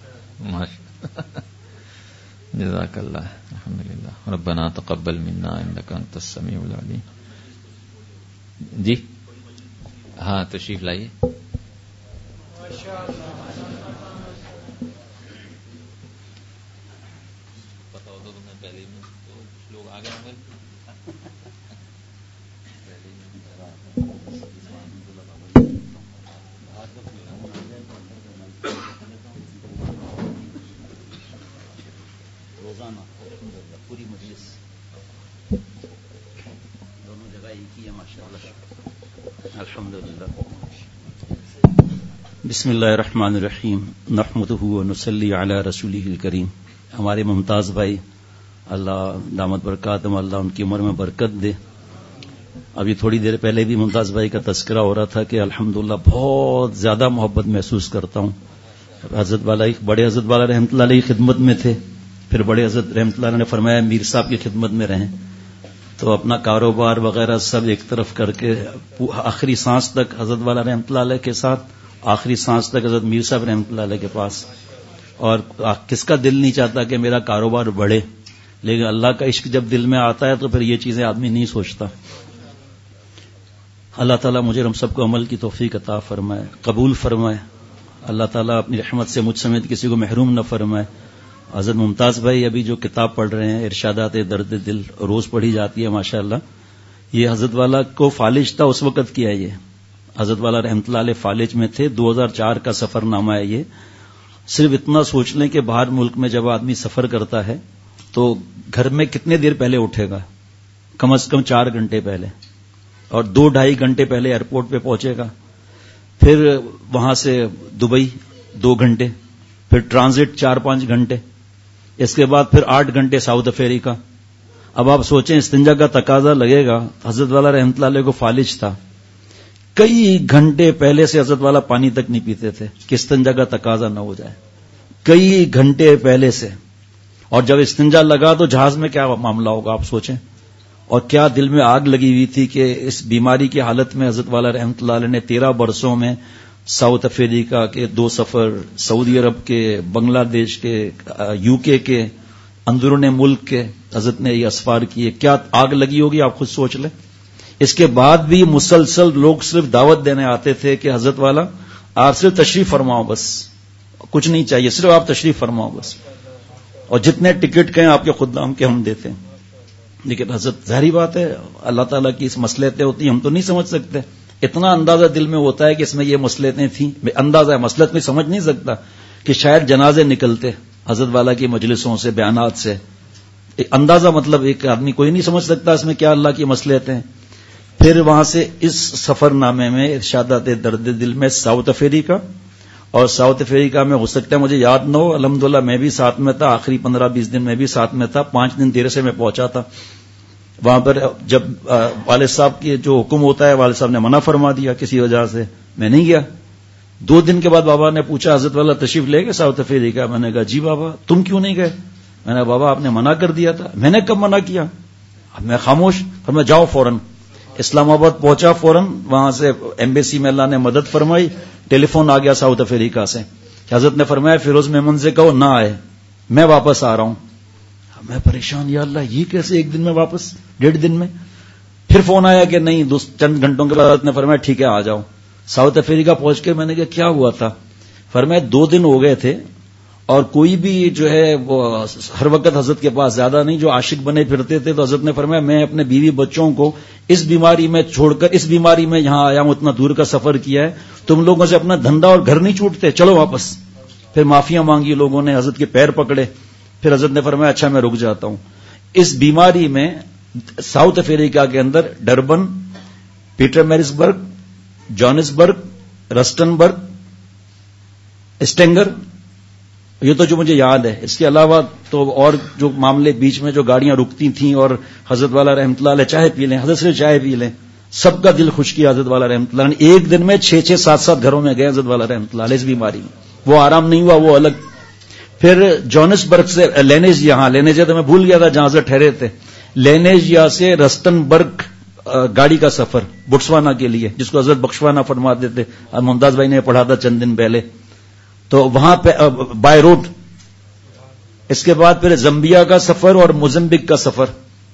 جزاک اللہ، الحمدللہ۔ ربنا تقبل منا انک انت السمیع العلیم۔ جی ہاں تشریف لائیے۔ پتا ہوتا تو میں پہلے ہی کچھ لوگ آ گئے ہوں گے۔ روزانہ پوری مجلس دونوں جگہ ایک ہی ہے ماشاءاللہ، الحمدللہ۔ بسم اللہ الرحمن الرحیم، نحمدہ ونصلی علی رسولہ الکریم۔ ہمارے ممتاز بھائی اللہ دامت برکاتہم، اللہ ان کی عمر میں برکت دے۔ ابھی تھوڑی دیر پہلے بھی ممتاز بھائی کا تذکرہ ہو رہا تھا کہ الحمدللہ بہت زیادہ محبت محسوس کرتا ہوں۔ حضرت والا بڑے حضرت والا رحمۃ اللہ علیہ کی خدمت میں تھے، پھر بڑے حضرت رحمۃ اللہ علیہ نے فرمایا میر صاحب کی خدمت میں رہیں، تو اپنا کاروبار وغیرہ سب ایک طرف کر کے آخری سانس تک حضرت والا رحمۃ اللہ علیہ کے ساتھ، آخری سانس تک حضرت میر صاحب رحمۃ اللہ علیہ کے پاس۔ اور کس کا دل نہیں چاہتا کہ میرا کاروبار بڑھے، لیکن اللہ کا عشق جب دل میں آتا ہے تو پھر یہ چیزیں آدمی نہیں سوچتا۔ اللہ تعالیٰ مجھے ہم سب کو عمل کی توفیق عطا فرمائے، قبول فرمائے۔ اللہ تعالیٰ اپنی رحمت سے مجھ سمیت کسی کو محروم نہ فرمائے۔ حضرت ممتاز بھائی ابھی جو کتاب پڑھ رہے ہیں ارشادات درد دل، روز پڑھی جاتی ہے ماشاءاللہ، یہ حضرت والا کو فالج تھا اس وقت کیا ہے۔ یہ حضرت والا رحمۃ اللہ علیہ فالج میں تھے، دو ہزار چار کا سفر نامہ ہے یہ۔ صرف اتنا سوچ لیں کہ باہر ملک میں جب آدمی سفر کرتا ہے تو گھر میں کتنے دیر پہلے اٹھے گا، کم از کم چار گھنٹے پہلے، اور دو ڈھائی گھنٹے پہلے ایئرپورٹ پہ پہنچے گا، پھر وہاں سے دبئی دو گھنٹے، پھر ٹرانزٹ چار پانچ گھنٹے، اس کے بعد پھر آٹھ گھنٹے ساؤتھ افریقہ۔ اب آپ سوچیں استنجا کا تقاضا لگے گا، حضرت والا رحمۃ اللہ علیہ کو فالج تھا، کئی گھنٹے پہلے سے حضرت والا پانی تک نہیں پیتے تھے کہ استنجا کا تقاضا نہ ہو جائے، کئی گھنٹے پہلے سے۔ اور جب استنجا لگا تو جہاز میں کیا معاملہ ہوگا آپ سوچیں، اور کیا دل میں آگ لگی ہوئی تھی کہ اس بیماری کی حالت میں حضرت والا رحمۃ اللہ علیہ نے تیرہ برسوں میں ساؤتھ افریقہ کے دو سفر، سعودی عرب کے، بنگلہ دیش کے، یو کے کے، اندرون ملک کے حضرت نے یہ اسفار کیے، کیا آگ لگی ہوگی آپ خود سوچ لیں۔ اس کے بعد بھی مسلسل لوگ صرف دعوت دینے آتے تھے کہ حضرت والا آپ صرف تشریف فرماؤ، بس کچھ نہیں چاہیے، صرف آپ تشریف فرماؤ بس، اور جتنے ٹکٹ کہیں آپ کے خود نام کے ہم دیتے ہیں۔ لیکن حضرت ظاہری بات ہے اللہ تعالیٰ کی اس مصلحتیں ہوتی ہیں، ہم تو نہیں سمجھ سکتے، اتنا اندازہ دل میں ہوتا ہے کہ اس میں یہ مصلحتیں تھیں، اندازہ ہے، مصلحت میں سمجھ نہیں سکتا کہ شاید جنازے نکلتے حضرت والا کی مجلسوں سے، بیانات سے، اندازہ مطلب ایک آدمی کوئی نہیں سمجھ سکتا اس میں کیا اللہ کی مصلحتیں ہیں۔ پھر وہاں سے اس سفر نامے میں ارشادات درد دل میں ساؤتھ افریقہ، اور ساؤتھ افریقہ میں ہو سکتا ہے مجھے یاد نہ ہو، الحمدللہ میں بھی ساتھ میں تھا، آخری پندرہ بیس دن میں بھی ساتھ میں تھا، پانچ دن دیر سے میں پہنچا تھا وہاں پر۔ جب والد صاحب کی جو حکم ہوتا ہے والد صاحب نے منع فرما دیا کسی وجہ سے، میں نہیں گیا۔ دو دن کے بعد بابا نے پوچھا حضرت والا تشریف لے گئے ساؤتھ افریقہ؟ میں نے کہا جی بابا۔ تم کیوں نہیں گئے؟ میں نے بابا آپ نے منع کر دیا تھا۔ میں نے کب منع کیا؟ میں خاموش، پھر میں جاؤ فوراً۔ اسلام آباد پہنچا فوراً، وہاں سے ایمبیسی میں اللہ نے مدد فرمائی، ٹیلی فون آ گیا ساؤتھ افریقہ سے کہ حضرت نے فرمایا فیروز میمن سے کہو نہ آئے، میں واپس آ رہا ہوں۔ میں پریشان، یا اللہ یہ کیسے ایک دن میں واپس، ڈیڑھ دن میں؟ پھر فون آیا کہ نہیں، دو چند گھنٹوں کے بعد حضرت نے فرمایا ٹھیک ہے آ جاؤ۔ ساؤتھ افریقہ پہنچ کے میں نے کہا کیا ہوا تھا؟ فرمایا دو دن ہو گئے تھے اور کوئی بھی جو ہے وہ ہر وقت حضرت کے پاس زیادہ نہیں، جو عاشق بنے پھرتے تھے، تو حضرت نے فرمایا میں اپنے بیوی بچوں کو اس بیماری میں چھوڑ کر اس بیماری میں یہاں آیا ہوں، اتنا دور کا سفر کیا ہے، تم لوگوں سے اپنا دھندا اور گھر نہیں چھوٹتے، چلو واپس. پھر معافیاں مانگی لوگوں نے، حضرت کے پیر پکڑے، پھر حضرت نے فرمایا اچھا میں رک جاتا ہوں. اس بیماری میں ساؤتھ افریقہ کے اندر ڈربن، پیٹر میرسبرگ، جونسبرگ، رسٹنبرگ، اسٹینگر، یہ تو جو مجھے یاد ہے. اس کے علاوہ تو اور جو معاملے بیچ میں جو گاڑیاں رکتی تھیں اور حضرت والا رحمۃ اللہ علیہ چائے پی لیں، حضرت سے چائے پی لیں، سب کا دل خوش کیا حضرت والا رحمۃ اللہ علیہ. ایک دن میں چھ چھ سات سات گھروں میں گئے حضرت والا رحمۃ اللہ علیہ اس بیماری میں. وہ آرام نہیں ہوا، وہ الگ. پھر جونسبرگ سے لینیجیا، ہاں لینیجیا تو میں بھول گیا تھا جہاں سے ٹھہرے تھے، لینیجیا سے رسٹنبرگ گاڑی کا سفر بٹسوانا کے لیے، جس کو حضرت بخشوانا فرماتے تھے، ممتاز بھائی نے پڑھا تھا چند دن پہلے. تو وہاں پہ بائی روڈ. اس کے بعد پھر زمبیا کا سفر اور موزمبیق کا سفر،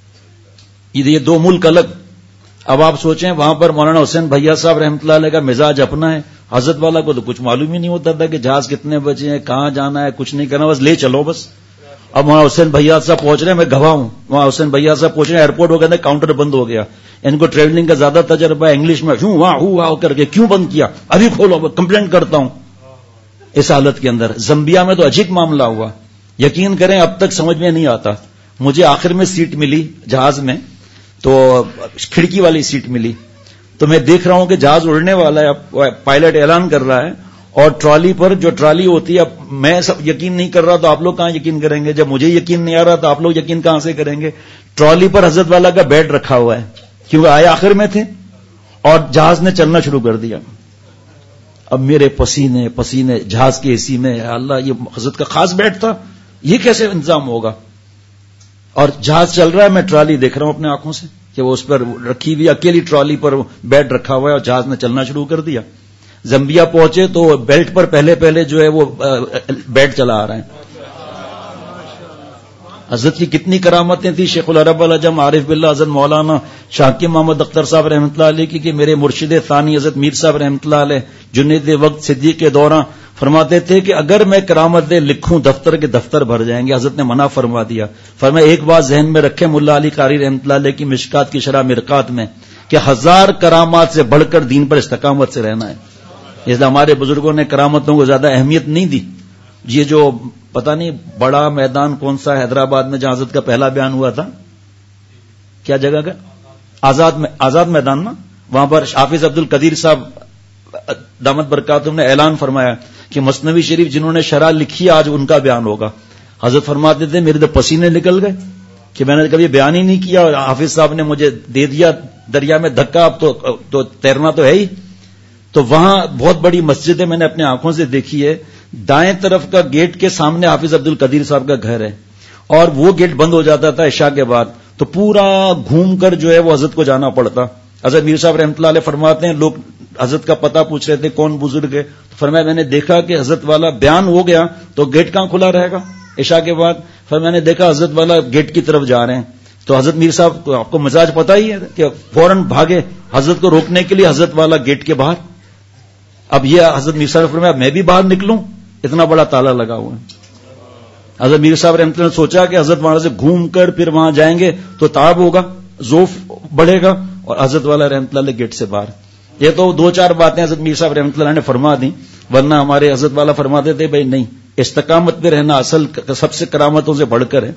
یہ دو ملک الگ. اب آپ سوچیں وہاں پر مولانا حسین بھیا صاحب رحمۃ اللہ علیہ کا مزاج اپنا ہے، حضرت والا کو تو کچھ معلوم ہی نہیں ہوتا تھا کہ جہاز کتنے بجے ہیں، کہاں جانا ہے، کچھ نہیں کرنا، بس لے چلو بس. اب وہاں حسین بھیا صاحب پہنچ رہے ہیں، میں گواہ ہوں، وہاں حسین بھیا صاحب پہنچ رہے ہیں ایئرپورٹ ہو گیا، کاؤنٹر بند ہو گیا. ان کو ٹریولنگ کا زیادہ تجربہ ہے، انگلش میں ہوں وہاں ہوں وہاں کر کے کیوں بند کیا، ابھی کھولو، کمپلینٹ کرتا ہوں. اس حالت کے اندر زمبیا میں تو عجیب معاملہ ہوا. یقین کریں اب تک سمجھ میں نہیں آتا. مجھے آخر میں سیٹ ملی جہاز میں، تو کھڑکی والی سیٹ ملی، تو میں دیکھ رہا ہوں کہ جہاز اڑنے والا ہے، پائلٹ اعلان کر رہا ہے، اور ٹرالی پر جو ٹرالی ہوتی ہے، اب میں سب یقین نہیں کر رہا تو آپ لوگ کہاں یقین کریں گے، جب مجھے یقین نہیں آ رہا تو آپ لوگ یقین کہاں سے کریں گے. ٹرالی پر حضرت والا کا بیڈ رکھا ہوا ہے، کیونکہ آئے آخر میں تھے، اور جہاز نے چلنا شروع کر دیا. اب میرے پسینے پسینے جہاز کے اسی میں، اللہ یہ حضرت کا خاص بیڈ تھا، یہ کیسے انتظام ہوگا. اور جہاز چل رہا ہے، میں ٹرالی دیکھ رہا ہوں اپنے آنکھوں سے کہ وہ اس پر رکھی ہوئی اکیلی ٹرالی پر بیڈ رکھا ہوا ہے، اور جہاز نے چلنا شروع کر دیا. زمبیا پہنچے تو بیلٹ پر پہلے پہلے جو ہے وہ بیڈ چلا آ رہا ہے. حضرت کی کتنی کرامتیں تھیں. شیخ العرب العجم عارف باللہ حضرت مولانا شاکر محمد اختر صاحب رحمۃ اللہ علیہ کی کہ میرے مرشد ثانی حضرت میر صاحب رحمۃ اللہ علیہ جنید وقت صدیق کے دوران فرماتے تھے کہ اگر میں کرامتیں لکھوں دفتر کے دفتر بھر جائیں گے. حضرت نے منع فرما دیا. فرمایا ایک بات ذہن میں رکھیں ملا علی قاری رحمۃ اللہ علیہ کی مشکات کی شرح مرقات میں کہ ہزار کرامات سے بڑھ کر دین پر استقامت سے رہنا ہے. اس لیے ہمارے بزرگوں نے کرامتوں کو زیادہ اہمیت نہیں دی. یہ جو پتہ نہیں بڑا میدان کون سا حیدرآباد میں جہاں حضرت کا پہلا بیان ہوا تھا، کیا جگہ کا آزاد میں آزاد میدان نا، وہاں پر حافظ عبد القدیر صاحب دامت برکاتہم نے اعلان فرمایا کہ مثنوی شریف جنہوں نے شرح لکھی آج ان کا بیان ہوگا. حضرت فرماتے تھے میرے تو پسینے نکل گئے کہ میں نے کبھی بیان ہی نہیں کیا، اور حافظ صاحب نے مجھے دے دیا دریا میں دھکا، اب تو, تو تیرنا تو ہے ہی. تو وہاں بہت بڑی مسجد ہے، میں نے اپنے آنکھوں سے دیکھی ہے. دائیں طرف کا گیٹ کے سامنے حافظ عبد القدیر صاحب کا گھر ہے، اور وہ گیٹ بند ہو جاتا تھا عشاء کے بعد، تو پورا گھوم کر جو ہے وہ حضرت کو جانا پڑتا. حضرت میر صاحب رحمۃ اللہ علیہ فرماتے ہیں لوگ حضرت کا پتہ پوچھ رہے تھے کون بزرگ ہے، تو فرمایا میں نے دیکھا کہ حضرت والا بیان ہو گیا تو گیٹ کہاں کھلا رہے گا عشاء کے بعد. فرمایا میں نے دیکھا حضرت والا گیٹ کی طرف جا رہے ہیں. تو حضرت میر صاحب کو آپ کو مزاج پتہ ہی ہے کہ فوراً بھاگے حضرت کو روکنے کے لیے حضرت والا گیٹ کے باہر. اب یہ حضرت میر صاحب نے فرمایا میں بھی باہر نکلوں، اتنا بڑا تالا لگا ہوا ہے. حضرت میر صاحب رحمۃ اللہ نے سوچا کہ حضرت وہاں سے گھوم کر پھر وہاں جائیں گے تو تعب ہوگا، ذوف بڑھے گا، اور حضرت والا رحمۃ اللہ گیٹ سے باہر. یہ تو دو چار باتیں حضرت میر صاحب رحمۃ اللہ نے فرما دی، ورنہ ہمارے حضرت والا فرماتے تھے بھائی نہیں، استقامت پہ رہنا اصل سب سے کرامتوں سے بڑھ کر ہے.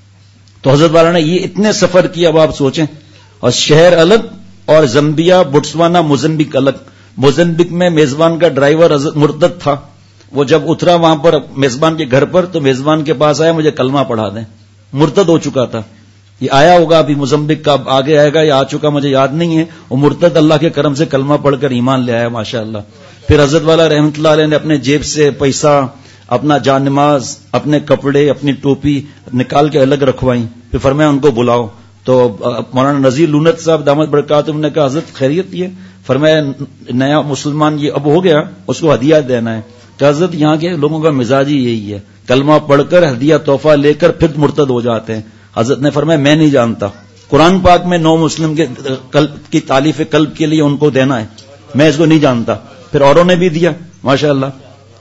تو حضرت والا نے یہ اتنے سفر کیا، اب آپ سوچیں، اور شہر الگ، اور زمبیا بٹسوانا موزمبیق الگ. موزمبیق میں میزبان کا ڈرائیور حضرت مرتد تھا. وہ جب اترا وہاں پر میزبان کے گھر پر تو میزبان کے پاس آیا مجھے کلمہ پڑھا دیں. مرتد ہو چکا تھا. یہ آیا ہوگا ابھی موزمبیق کا، آگے آئے گا یا آ چکا مجھے یاد نہیں ہے. وہ مرتد اللہ کے کرم سے کلمہ پڑھ کر ایمان لے آیا ماشاءاللہ. پھر حضرت والا رحمۃ اللہ علیہ نے اپنے جیب سے پیسہ، اپنا جان نماز، اپنے کپڑے، اپنی ٹوپی نکال کے الگ رکھوائیں. پھر فرمایا ان کو بلاؤ. تو مولانا نذیر لونت صاحب دامت برکاتہم نے کہا حضرت خیریت یہ؟ فرمایا نیا مسلمان یہ اب ہو گیا، اس کو ہدیہ دینا ہے. کہ حضرت یہاں کے لوگوں کا مزاج ہی یہی ہے، کلمہ پڑھ کر ہدیہ تحفہ لے کر پھر مرتد ہو جاتے ہیں. حضرت نے فرمایا میں نہیں جانتا، قرآن پاک میں نو مسلم کے قلب کی تالیف قلب کے لیے ان کو دینا ہے، میں اس کو نہیں جانتا. پھر اوروں نے بھی دیا ماشاءاللہ.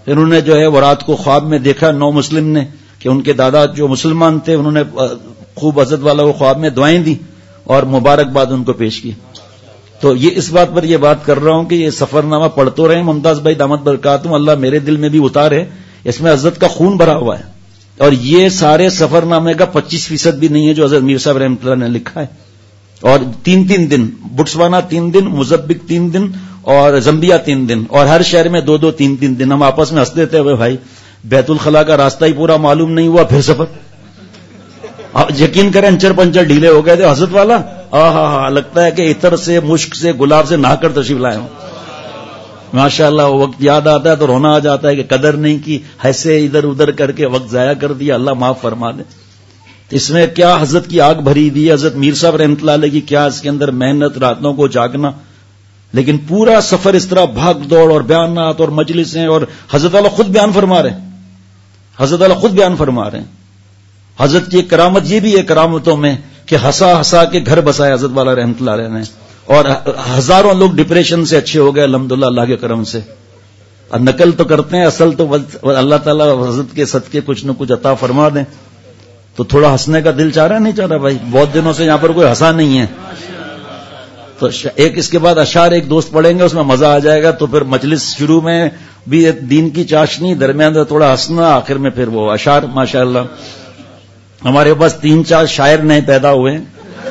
انہوں نے جو ہے وہ رات کو خواب میں دیکھا نو مسلم نے کہ ان کے دادا جو مسلمان تھے انہوں نے خوب حضرت والا کو خواب میں دعائیں دی اور مبارکباد ان کو پیش کی. تو یہ اس بات پر یہ بات کر رہا ہوں کہ یہ سفر نامہ پڑھتے رہے ممتاز بھائی دامت برکاتہم، اللہ میرے دل میں بھی اتارے. اس میں حضرت کا خون بھرا ہوا ہے اور یہ سارے سفر نامے کا پچیس فیصد بھی نہیں ہے جو حضرت میر صاحب رحمۃ اللہ نے لکھا ہے. اور تین تین دن بٹسوانا تین دن، مزبک تین دن اور زمبیا تین دن، اور ہر شہر میں دو دو تین تین دن. ہم آپس میں ہنستے تھے بھائی بیت الخلا کا راستہ ہی پورا معلوم نہیں ہوا پھر سفر. یقین کریں انچر پنچر ڈھیلے ہو گئے تھے. حضرت والا ہاں ہاں ہاں لگتا ہے کہ عطر سے مشک سے گلاب سے نہا کر تشریف لائے ہوں. ماشاء اللہ وہ وقت یاد آتا ہے تو رونا آ جاتا ہے کہ قدر نہیں کی، ایسے ادھر ادھر کر کے وقت ضائع کر دیا. اللہ معاف فرما دے. اس میں کیا حضرت کی آگ بھری دی، حضرت میر صاحب رحمۃ اللہ علیہ کی کیا اس کے اندر محنت، راتوں کو جاگنا. لیکن پورا سفر اس طرح بھاگ دوڑ اور بیانات اور مجلسیں، اور حضرت والا خود بیان فرما رہے ہیں حضرت والا خود بیان فرما رہے ہیں حضرت کی کرامت یہ بھی ہے کرامتوں میں کہ ہنسا ہنسا کے گھر بسائے حضرت والا رحمۃ اللہ علیہ نے، اور ہزاروں لوگ ڈپریشن سے اچھے ہو گئے الحمدللہ اللہ کے کرم سے. اور نقل تو کرتے ہیں، اصل تو اللہ تعالیٰ حضرت کے صدقے کچھ نہ کچھ عطا فرما دیں. تو تھوڑا ہنسنے کا دل چاہ رہا ہے نہیں چاہ رہا بھائی؟ بہت دنوں سے یہاں پر کوئی ہنسا نہیں ہے. تو ایک اس کے بعد اشعار ایک دوست پڑھیں گے، اس میں مزہ آ جائے گا. تو پھر مجلس شروع میں بھی دین کی چاشنی، درمیان میں تھوڑا ہنسنا، آخر میں پھر وہ اشعار. ماشاءاللہ ہمارے پاس تین چار شاعر نئے پیدا ہوئے ہیں،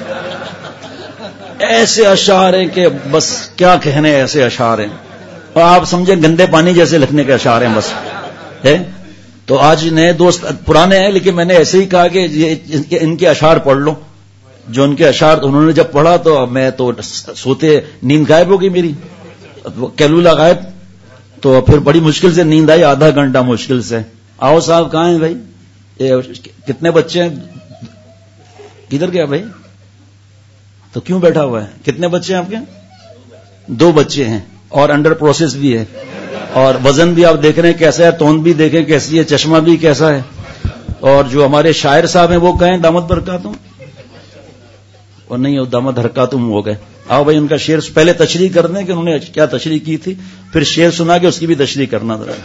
ایسے اشعار ہیں کہ بس کیا کہنے، ایسے اشعار ہیں. اور آپ سمجھیں گندے پانی جیسے لکھنے کے اشعار ہیں بس ہے. تو آج نئے دوست پرانے ہیں لیکن میں نے ایسے ہی کہا کہ ان کے اشعار پڑھ لو. جو ان کے اشعار انہوں نے جب پڑھا تو میں تو سوتے نیند غائب ہو گئی میری، کیلولا غائب. تو پھر بڑی مشکل سے نیند آئی، آدھا گھنٹہ مشکل سے. آؤ صاحب کہاں ہیں بھائی؟ کتنے بچے ہیں؟ کدھر گیا بھائی؟ تو کیوں بیٹھا ہوا ہے؟ کتنے بچے ہیں آپ کے؟ دو بچے ہیں اور انڈر پروسیس بھی ہے، اور وزن بھی آپ دیکھ رہے ہیں کیسا ہے، توند بھی دیکھیں کیسی ہے، چشمہ بھی کیسا ہے. اور جو ہمارے شاعر صاحب ہیں وہ کہیں دامت برکاتہم، اور نہیں وہ دامت حرکاتہم ہو گئے. آؤ بھائی ان کا شعر پہلے تشریح کر دیں کہ انہوں نے کیا تشریح کی تھی، پھر شعر سنا کے اس کی بھی تشریح کرنا ذرا.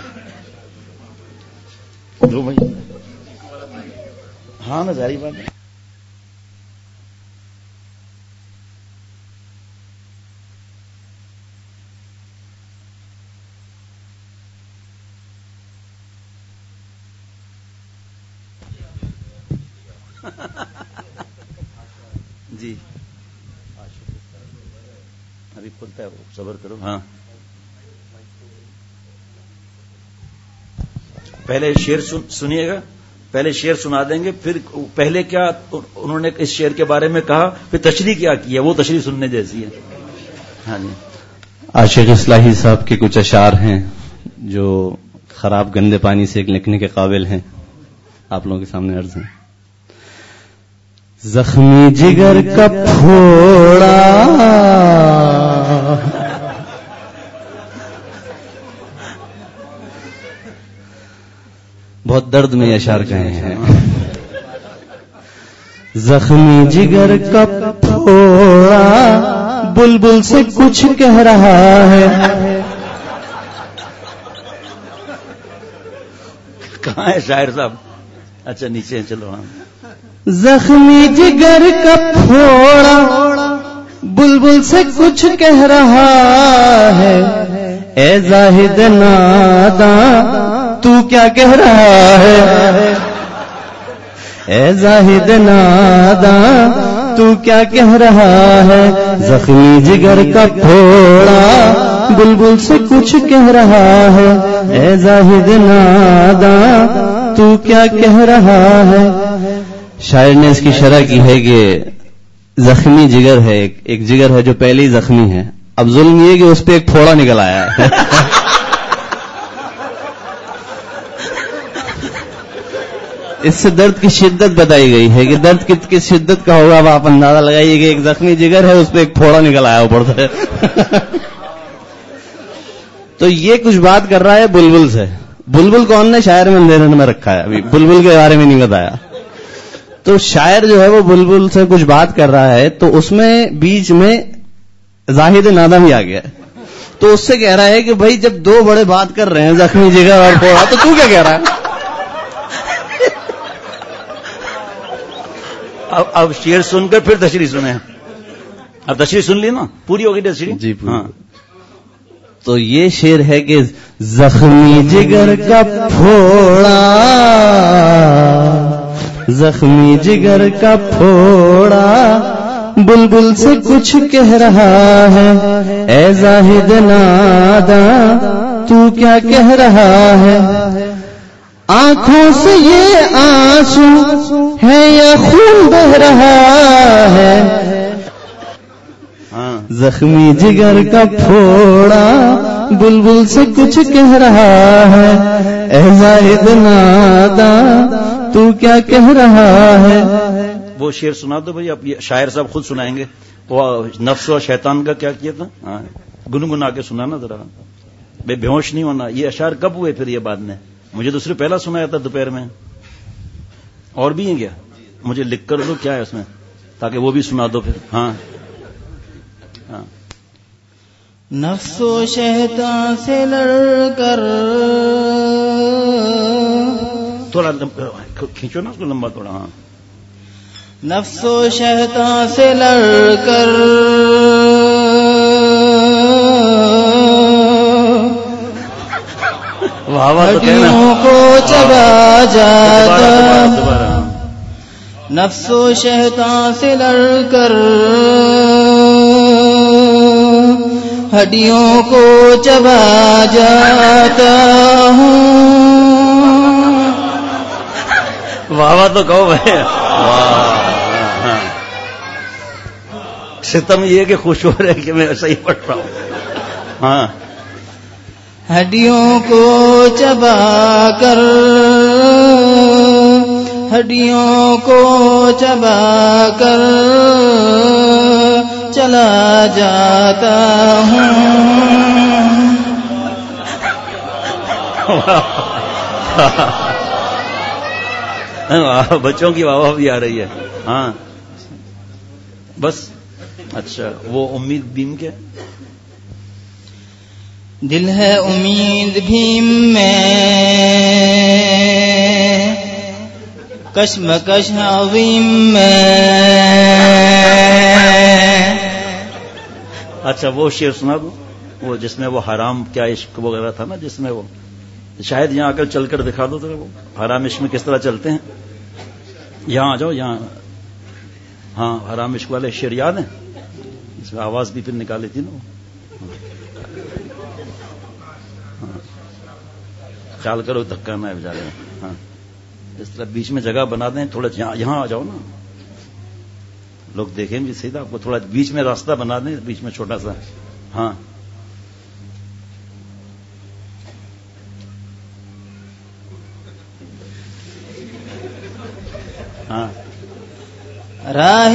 جو بھائی ہاں نا ظاہری بات ہے. جی ابھی کھلتا ہے، صبر کرو. ہاں پہلے شعر سنیے گا، پہلے شعر سنا دیں گے، پھر پہلے کیا انہوں نے اس شعر کے بارے میں کہا، پھر تشریح کیا کی ہے، وہ تشریح سننے جیسی ہے. ہاں جی عاشق اصلاحی صاحب کے کچھ اشعار ہیں جو خراب گندے پانی سے لکھنے کے قابل ہیں، آپ لوگوں کے سامنے عرض ہیں. زخمی جگر کا پھوڑا بہت درد میں اشعار کہے ہیں. زخمی جگر کا پھوڑا بلبل سے کچھ کہہ رہا ہے. کہاں ہے شاعر صاحب؟ اچھا نیچے چلو. ہاں زخمی جگر کا پھوڑا بلبل سے کچھ کہہ رہا ہے. اے زاہد ناداں تو کیا کہہ رہا ہے. اے زاہد ناداں تو کیا کہہ رہا ہے. زخمی جگر کا پھوڑا بلبل سے کچھ کہہ رہا ہے. اے زاہد ناداں تو کیا کہہ رہا ہے. شاعر نے اس کی شرح کی ہے کہ زخمی جگر ہے، ایک جگر ہے جو پہلے ہی زخمی ہے. اب ظلم یہ کہ اس پہ ایک پھوڑا نکل آیا ہے. اس سے درد کی شدت بتائی گئی ہے کہ درد کس کس شدت کا ہوگا. اب آپ اندازہ لگائیے کہ ایک زخمی جگر ہے، اس پہ ایک پھوڑا نکل آیا اوپر سے. تو یہ کچھ بات کر رہا ہے بلبل سے. بلبل کون نے شاعر میں اندھیرے میں رکھا ہے، ابھی بلبل کے بارے میں نہیں بتایا. تو شاعر جو ہے وہ بلبل سے کچھ بات کر رہا ہے، تو اس میں بیچ میں زاہد ناداں بھی آ گیا ہے. تو اس سے کہہ رہا ہے کہ بھائی جب دو بڑے بات کر رہے ہیں زخمی جگر اور پھوڑا تو تو کیا کہہ رہا ہے؟ اب اب شعر سن کر پھر تشریح سنیں. اب تشریح سن لی نا, پوری ہوگی تشریح جی پوری. ہاں تو یہ شعر ہے کہ زخمی جگر کا پھوڑا, زخمی جگر کا پھوڑا بلبل سے کچھ کہہ رہا ہے, اے زاہد ناداں تو کیا کہہ رہا ہے؟ آنکھوں سے یہ آنسو ہے یا خون بہ رہا ہے؟ زخمی جگر کا پھوڑا بلبل سے کچھ کہہ رہا ہے, اے زاہد ناداں تو کیا کہہ رہا ہے؟ وہ شعر سنا دو بھائی, اب یہ شاعر صاحب خود سنائیں گے. وہ نفس اور شیطان کا کیا کیا تھا, گنگنا کے سنانا ذرا, بے بےہوش نہیں ہونا. یہ اشعار کب ہوئے پھر یہ بعد میں؟ مجھے دوسرے پہلا سنایا تھا دوپہر میں, اور بھی ہیں کیا؟ مجھے لکھ کر دو کیا ہے اس میں, تاکہ وہ بھی سنا دو پھر. ہاں ہاں. نفس و شیطان سے لڑ کر, تھوڑا کھینچو نا اس کو لمبا تھوڑا. ہاں. نفس و شیطان سے لڑ کر ہڈیوں کو چبا جاتا, نفس و شیطان سے لڑ کر ہڈیوں کو چبا جاتا ہوں. واہ واہ تو کہو بھائی. ستم یہ کہ خوش ہو رہے کہ میں صحیح پڑھ رہا ہوں. ہاں. ہڈیوں کو چبا کر, ہڈیوں کو چبا کر چلا جاتا ہوں. بچوں کی واہ واہ بھی آ رہی ہے. ہاں بس. اچھا وہ امید بھیم کیا؟ دل ہے امید بھیم میں, کشمکش عظیم میں. اچھا وہ شعر سنا دو, وہ جس میں وہ حرام کیا عشق وغیرہ تھا نا, جس میں وہ شاید یہاں آ کر چل کر دکھا دو تو وہ حرام عشق میں کس طرح چلتے ہیں. یہاں آ جاؤ یہاں. ہاں حرام عشق والے شعر یاد ہیں, اس میں آواز بھی پھر نکالی تھی نا. خیال کرو دھکا نہ ہے بیچارے. ہاں اس طرح بیچ میں جگہ بنا دیں تھوڑا, یہاں آ جاؤ نا, لوگ دیکھیں بھی صحیح تھا. آپ کو تھوڑا بیچ میں راستہ بنا دیں, بیچ میں چھوٹا سا. ہاں ہاں. راہ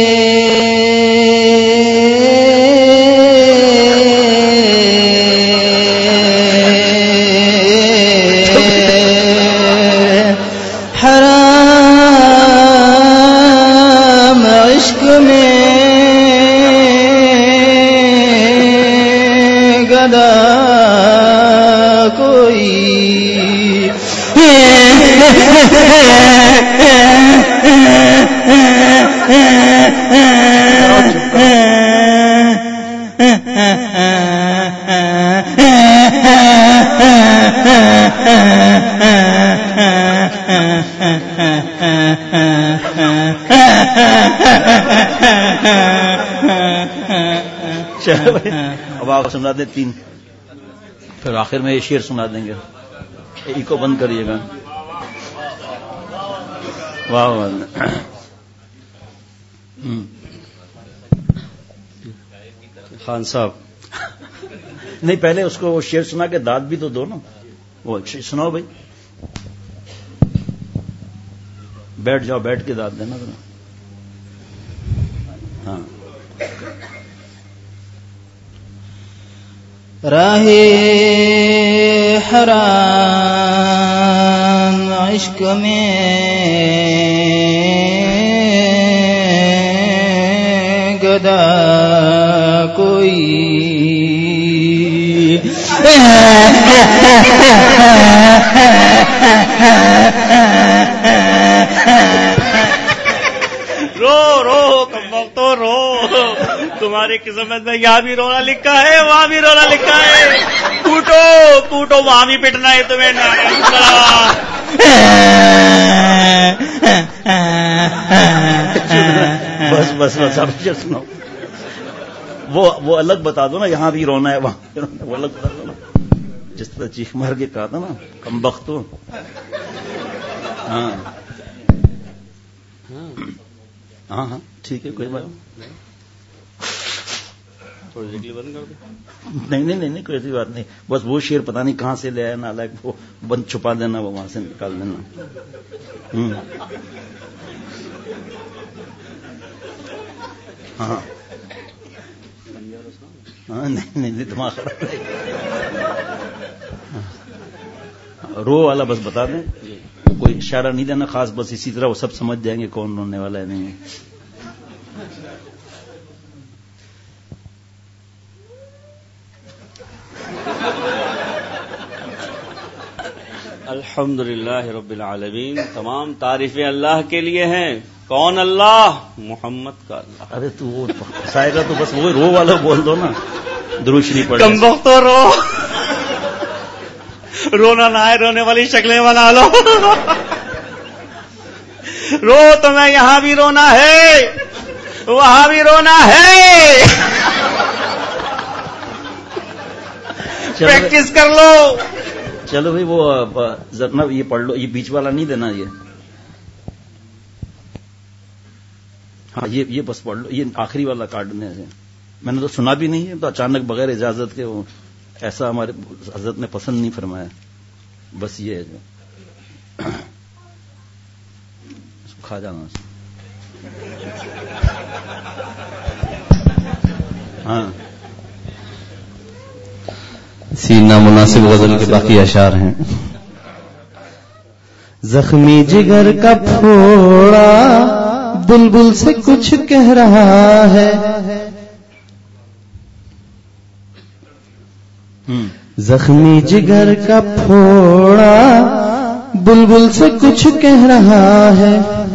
حرام عشق میں گدا کوئی اب آپ سنا دیں تین, پھر آخر میں یہ شعر سنا دیں گے. ایکو بند کریے گا. واہ واہ. خان صاحب نہیں پہلے اس کو وہ شعر سنا کے داد بھی تو دو نا. وہ سناؤ بھائی, بیٹھ جاؤ, بیٹھ کے داد دینا ذرا. ہاں. راہ حرام عشق میں گدا کوئی رو رو کم وقت رو، تمہاری قسمت میں یہاں بھی رونا لکھا ہے وہاں بھی رونا لکھا ہے، کوٹو کوٹو وہاں بھی پٹنا ہے تمہیں. بس بس بس اب سنو، وہ وہ الگ بتا دو نا، یہاں بھی رونا ہے وہاں بھی رونا ہے، وہ الگ بتا دو نا. جس طرح چیخ مار کے کہا تھا نا کم بختو. ہاں ہاں ہاں ٹھیک ہے، کوئی بات نہیں. نہیں نہیں نہیں کوئی ایسی بات نہیں، بس وہ شیر پتہ نہیں کہاں سے لے آیا نالائق، وہ بند چھپا دینا، وہ وہاں سے نکال دینا. ہاں ہاں نہیں نہیں دماغ خراب ہے. رو والا بس بتا دیں، کوئی اشارہ نہیں دینا خاص، بس اسی طرح وہ سب سمجھ جائیں گے کون رونے والا ہے نہیں. الحمدللہ رب العالمین، تمام تعریفیں اللہ کے لیے ہیں. کون اللہ؟ محمد کا اللہ. ارے تو وہ پھنسائے گا تو بس وہ رو والا بول دو نا، درود شریف پڑھ. کم وقت تو رو، رونا نہ ہے، رونے والی شکلیں بنا لو. رو تمہیں یہاں بھی رونا ہے وہاں بھی رونا ہے، پریکٹس کر لو. چلو بھائی وہ ذرا یہ پڑھ لو، یہ بیچ والا نہیں دینا. یہ ہاں یہ یہ بس پڑھ لو، یہ آخری والا کاٹ دیں. میں نے تو سنا بھی نہیں ہے، تو اچانک بغیر اجازت کے وہ ایسا ہمارے حضرت نے پسند نہیں فرمایا. بس یہ ہے جو اس کو کھا جانا. ہاں سینہ مناسب غزل کے باقی اشعار ہیں. زخمی جگر کا پھوڑا بلبل سے کچھ کہہ رہا ہے، زخمی جگر کا پھوڑا بلبل سے کچھ کہہ رہا ہے.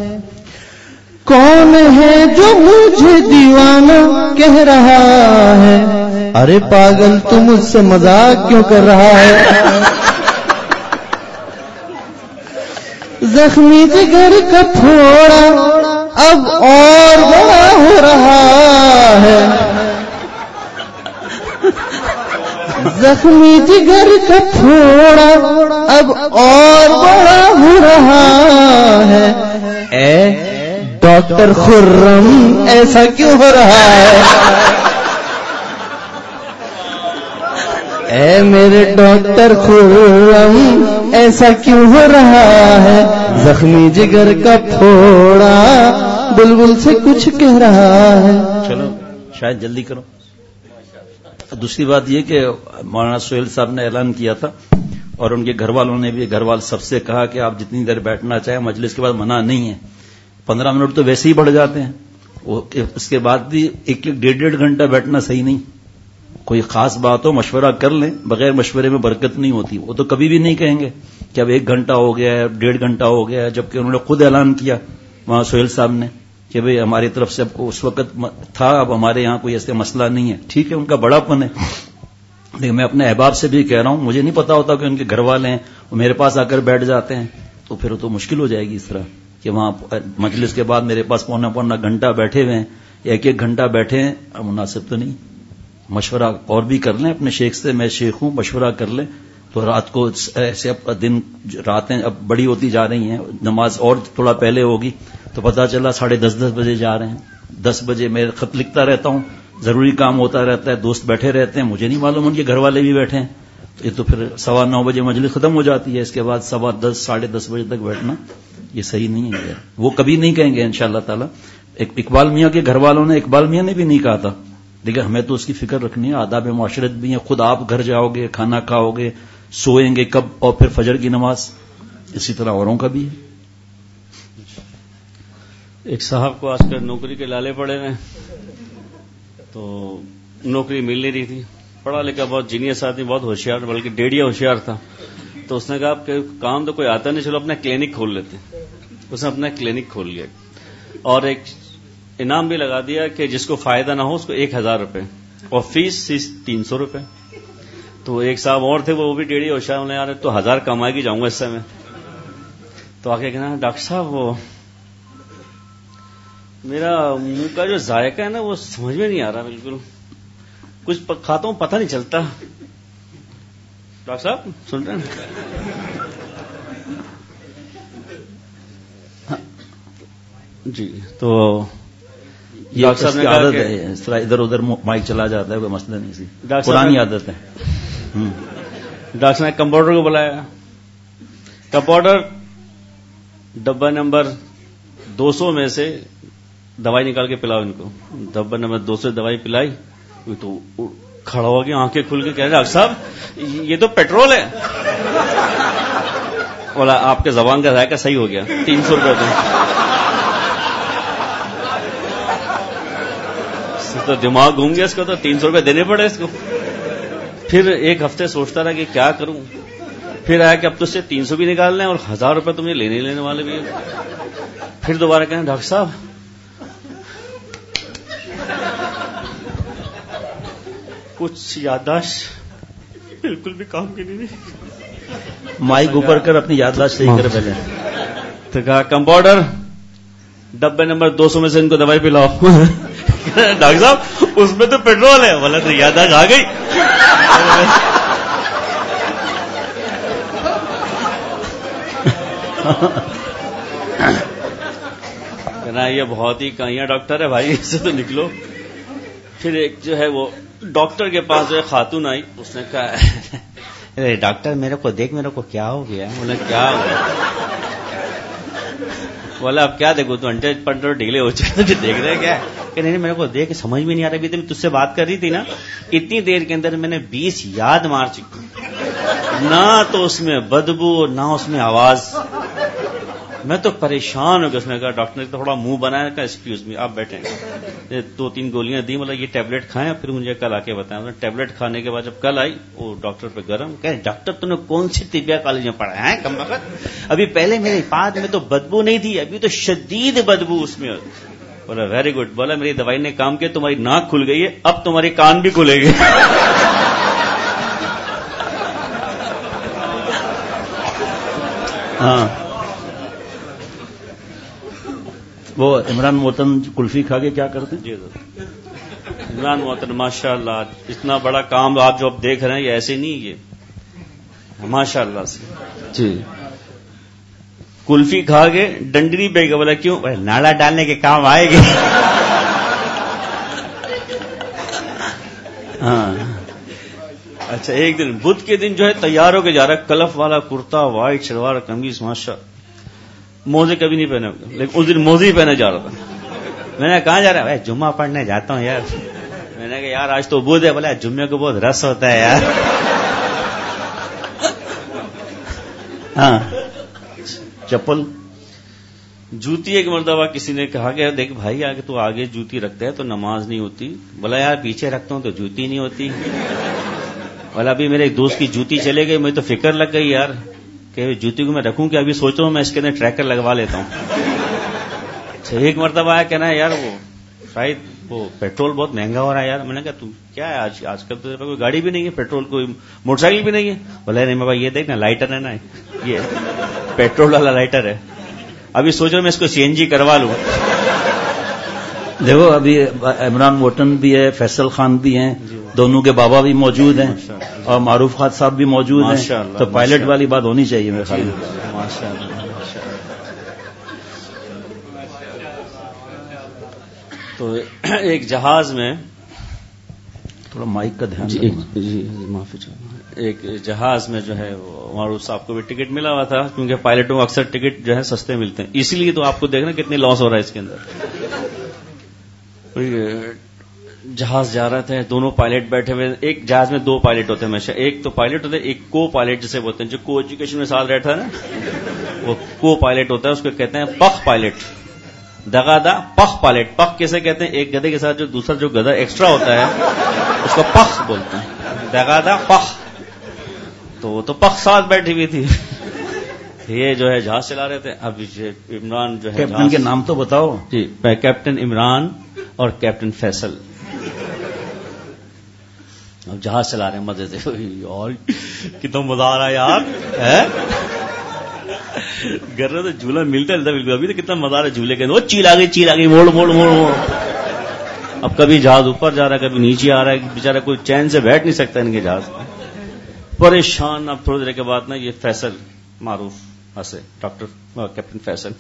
کون ہے جو مجھے دیوانہ کہہ رہا ہے؟ ارے پاگل تو مجھ سے مذاق کیوں کر رہا ہے؟ زخمی جگر کا پھوڑا اب اور بڑا ہو رہا ہے، زخمی جگر کا پھوڑا اب اور بڑا ہو رہا ہے. اے ڈاکٹر خرم ایسا کیوں ہو رہا ہے؟ اے میرے ڈاکٹر خرم ایسا کیوں ہو رہا ہے؟ زخمی جگر کا پھوڑا بلبل سے کچھ کہہ رہا ہے. چلو شاید جلدی کرو. دوسری بات یہ کہ مولانا سہیل صاحب نے اعلان کیا تھا اور ان کے گھر والوں نے بھی، گھر والے سب سے کہا کہ آپ جتنی دیر بیٹھنا چاہیں، مجلس کے بعد منع نہیں ہے. پندرہ منٹ تو ویسے ہی بڑھ جاتے ہیں، اس کے بعد بھی ایک ایک ڈیڑھ ڈیڑھ گھنٹہ بیٹھنا صحیح نہیں. کوئی خاص بات ہو مشورہ کر لیں، بغیر مشورے میں برکت نہیں ہوتی. وہ تو کبھی بھی نہیں کہیں گے کہ اب ایک گھنٹہ ہو گیا ہے، ڈیڑھ گھنٹہ ہو گیا ہے، جبکہ انہوں نے خود اعلان کیا وہاں سہیل صاحب نے کہ بھئی ہماری طرف سے اب کو اس وقت تھا، اب ہمارے یہاں کوئی ایسے مسئلہ نہیں ہے. ٹھیک ہے، ان کا بڑا پن ہے، لیکن میں اپنے احباب سے بھی کہہ رہا ہوں، مجھے نہیں پتا ہوتا کہ ان کے گھر والے ہیں، وہ میرے پاس آ کر بیٹھ جاتے ہیں، تو پھر تو مشکل ہو جائے گی اس طرح کہ وہاں مجلس کے بعد میرے پاس پونا پونا گھنٹہ بیٹھے ہوئے ہیں، ایک ایک گھنٹہ بیٹھے ہیں. اب مناسب تو نہیں. مشورہ اور بھی کر لیں اپنے شیخ سے، میں شیخ ہوں، مشورہ کر لیں. تو رات کو ایسے اب دن راتیں اب بڑی ہوتی جا رہی ہیں، نماز اور تھوڑا پہلے ہوگی تو پتہ چلا ساڑھے دس دس بجے جا رہے ہیں. دس بجے میں خط لکھتا رہتا ہوں، ضروری کام ہوتا رہتا ہے، دوست بیٹھے رہتے ہیں، مجھے نہیں معلوم ان کے گھر والے بھی بیٹھے ہیں. تو یہ تو پھر سوا نو بجے مجلس ختم ہو جاتی ہے، اس کے بعد سوا دس ساڑھے دس بجے تک بیٹھنا یہ صحیح نہیں ہے. وہ کبھی نہیں کہیں گے انشاءاللہ تعالی. اقبال میاں کے گھر والوں نے، اقبال میاں نے بھی نہیں کہا تھا، لیکن ہمیں تو اس کی فکر رکھنی ہے. آداب معاشرت بھی ہیں. خود آپ گھر جاؤ گے، کھانا کھاؤ گے، سوئیں گے کب، اور پھر فجر کی نماز. اسی طرح اوروں کا بھی ہے. ایک صاحب کو آج کل نوکری کے لالے پڑے ہوئے، تو نوکری مل نہیں رہی تھی. پڑھا لکھا بہت جینیس آدمی, بہت ہوشیار, بلکہ ڈیڑیا ہوشیار تھا. تو اس نے کہا کہ کام تو کوئی آتا نہیں, چلو اپنا کلینک کھول لیتے. اس نے اپنا کلینک کھول لیا اور ایک انعام بھی لگا دیا کہ جس کو فائدہ نہ ہو اس کو ایک ہزار روپے اور فیس تین سو روپے. تو ایک صاحب اور تھے, وہ بھی ڈیڑھی ہوشیار, انہوں نے یار تو ہزار کمائے کی جاؤں گا اس سے میں. تو آ کے کہنا ڈاکٹر صاحب وہ میرا منہ کا جو ذائقہ ہے نا وہ سمجھ میں نہیں آ رہا, بالکل کچھ کھاتا ہوں پتہ نہیں چلتا. ڈاکٹر صاحب سن رہے ہیں؟ جی تو یہ ڈاکٹر صاحب نے عادت ہے اس طرح ادھر ادھر مائک چلا جاتا ہے, کوئی مسئلہ نہیں سی, پرانی عادت ہے. ڈاکٹر صاحب نے کمپاؤنڈر کو بلایا. کمپاؤنڈر ڈبہ نمبر دو سو میں سے دوائی نکال کے پلاؤ ان کو. ڈبہ نمبر دو سو دوائی پلائی تو کھڑا ہو گیا, آنکھیں کھل کے کہہ رہے ڈاکٹر صاحب یہ تو پیٹرول ہے. بولا آپ کے زبان کا ذائقہ صحیح ہو گیا, تین سو روپئے تو دماغ گھوم گیا اس کو, تو تین سو روپئے دینے پڑے اس کو. پھر ایک ہفتے سوچتا رہا کہ کیا کروں. پھر آیا کہ اب تو اس سے تین سو بھی نکالنا ہے اور ہزار روپے تمہیں لینے لینے والے بھی. پھر دوبارہ کہیں ڈاکٹر صاحب کچھ یادداشت بالکل بھی کام کی نہیں. مائک اوپر کر اپنی یادداشت صحیح کر پہلے. تو کہا کمپاؤنڈر ڈبے نمبر دو سو میں سے ان کو دوائی پلاؤ. ڈاکٹر صاحب اس میں تو پیٹرول ہے. بولا تو یادداشت آ گئی. کہنا یہ بہت ہی کائیاں ڈاکٹر ہے بھائی, اس سے تو نکلو. پھر ایک جو ہے وہ ڈاکٹر کے پاس جو ہے خاتون آئی, اس نے کہا ڈاکٹر میرے کو دیکھ, میرے کو کیا ہو گیا. بولا کیا ہو گیا؟ بولا اب کیا دیکھو, تو انٹے پنٹر ڈھیلے ہو چکے تو دیکھ رہے کیا کہ نہیں, میرے کو دیکھ سمجھ میں نہیں آ رہا. ابھی تو تجھ سے بات کر رہی تھی نا, اتنی دیر کے اندر میں نے بیس یاد مار چکی, نہ تو اس میں بدبو نہ اس میں آواز. میں تو پریشان ہو گیا. اس نے کہا ڈاکٹر نے تھوڑا منہ بنایا, کہا ایکسکیوز می آپ بیٹھیں. دو تین گولیاں دی, مطلب یہ ٹیبلٹ کھائیں پھر مجھے کل آ کے بتائیں. ٹیبلٹ کھانے کے بعد جب کل آئی وہ ڈاکٹر پہ گرم, کہ ڈاکٹر تم نے کون سی طبیہ کالج میں پڑھا ہے کم وقت, ابھی پہلے میرے پاد میں تو بدبو نہیں تھی, ابھی تو شدید بدبو اس میں. بولا ویری گڈ. بولا میری دوائی نے کام کیا, تمہاری ناک کھل گئی ہے, اب تمہاری کان بھی کھلے گی. ہاں وہ عمران موتن کلفی کھا کے کیا کرتے ہیں؟ جی عمران موتن ماشاء اللہ اتنا بڑا کام آپ جو اب دیکھ رہے ہیں یہ ایسے نہیں, یہ ماشاء اللہ سے. جی کلفی کھا کے ڈنڈری پہ گیا. بولا کیوں؟ نالا ڈالنے کے کام آئے گی. ہاں اچھا. ایک دن بدھ کے دن جو ہے تیار ہو کے جا رہا, کلف والا کرتا, وائٹ شلوار قمیض, ماشاء. موزے کبھی نہیں پہنے, لیکن اس دن موزے ہی پہنے جا رہا تھا. میں نے کہاں جا رہا ہے؟ جمعہ پڑھنے جاتا ہوں یار. میں نے کہا یار آج تو بدھ ہے. بولا جمعے کو بہت رس ہوتا ہے یار. ہاں چپل جوتی ایک مرتبہ کسی نے کہا کہ دیکھ بھائی آگے تو آگے جوتی رکھتا ہے تو نماز نہیں ہوتی. بولا یار پیچھے رکھتا ہوں تو جوتی نہیں ہوتی. بولا ابھی میرے ایک دوست کی جوتی چلے گئی, مجھے تو فکر لگ گئی یار کہ جوتی کو میں رکھوں کہ ابھی سوچ رہا ہوں میں اس کے اندر ٹریکر لگوا لیتا ہوں. ایک مرتبہ آیا کہنا ہے یار وہ شاید وہ پیٹرول بہت مہنگا ہو رہا ہے یار. میں نے کہا تم کیا ہے آج آج کل تو کوئی گاڑی بھی نہیں ہے, پیٹرول کوئی موٹر سائیکل بھی نہیں ہے. بولا نہیں بابا یہ دیکھ نا لائٹر ہے نا, یہ پیٹرول والا لائٹر ہے, ابھی سوچ رہا ہوں میں اس کو سی این جی کروا لوں. دیکھو ابھی عمران موٹن بھی ہے, فیصل خان بھی ہیں, دونوں کے بابا بھی موجود ہیں اور معروف خان صاحب بھی موجود ہیں, تو پائلٹ والی بات ہونی چاہیے میرے خیال میں. تو ایک جہاز میں تھوڑا مائک کا دھیان, جی جی معافی چاہوں. ایک جہاز میں جو ہے معروف صاحب کو بھی ٹکٹ ملا ہوا تھا, کیونکہ پائلٹوں کو اکثر ٹکٹ جو ہے سستے ملتے ہیں, اسی لیے تو آپ کو دیکھنا کتنی لاس ہو رہا ہے اس کے اندر. جہاز جا رہا تھا, دونوں پائلٹ بیٹھے ہوئے. ایک جہاز میں دو پائلٹ ہوتے ہیں ہمیشہ, ایک تو پائلٹ ہوتا ہے, ایک کو پائلٹ جسے بولتے ہیں, جو کو ایجوکیشن میں ساتھ رہتا ہے نا, وہ کو پائلٹ ہوتا ہے, اس کو کہتے ہیں پخ پائلٹ. دغادا پخ پائلٹ. پخ کیسے کہتے ہیں؟ ایک گدھے کے ساتھ جو دوسرا جو گدھا ایکسٹرا ہوتا ہے اس کو پخ بولتے ہیں. دیکھا تھا پخ, تو وہ تو پخ ساتھ بیٹھی ہوئی تھی. یہ جو ہے جہاز چلا رہے تھے. اب عمران جو ہے کیپٹن کے نام تو بتاؤ. جی, کیپٹن عمران اور کیپٹن فیصل اب جہاز چلا رہے ہیں مزے سے. یار کتنا مزہ آ رہا ہے یار. گھر میں تو جھولا ملتا رہتا بالکل. ابھی تو کتنا مزہ آ رہا ہے جھولے کے. وہ چیل آ گئی چیل آ گئی موڑ موڑ موڑ موڑ. اب کبھی جہاز اوپر جا رہا ہے کبھی نیچے آ رہا ہے. بےچارا کوئی چین سے بیٹھ نہیں سکتا ان کے جہاز. پریشان. اب تھوڑی دیر کے بعد نا یہ فیصل معروف ہنسے, ڈاکٹر کیپٹن فیصل.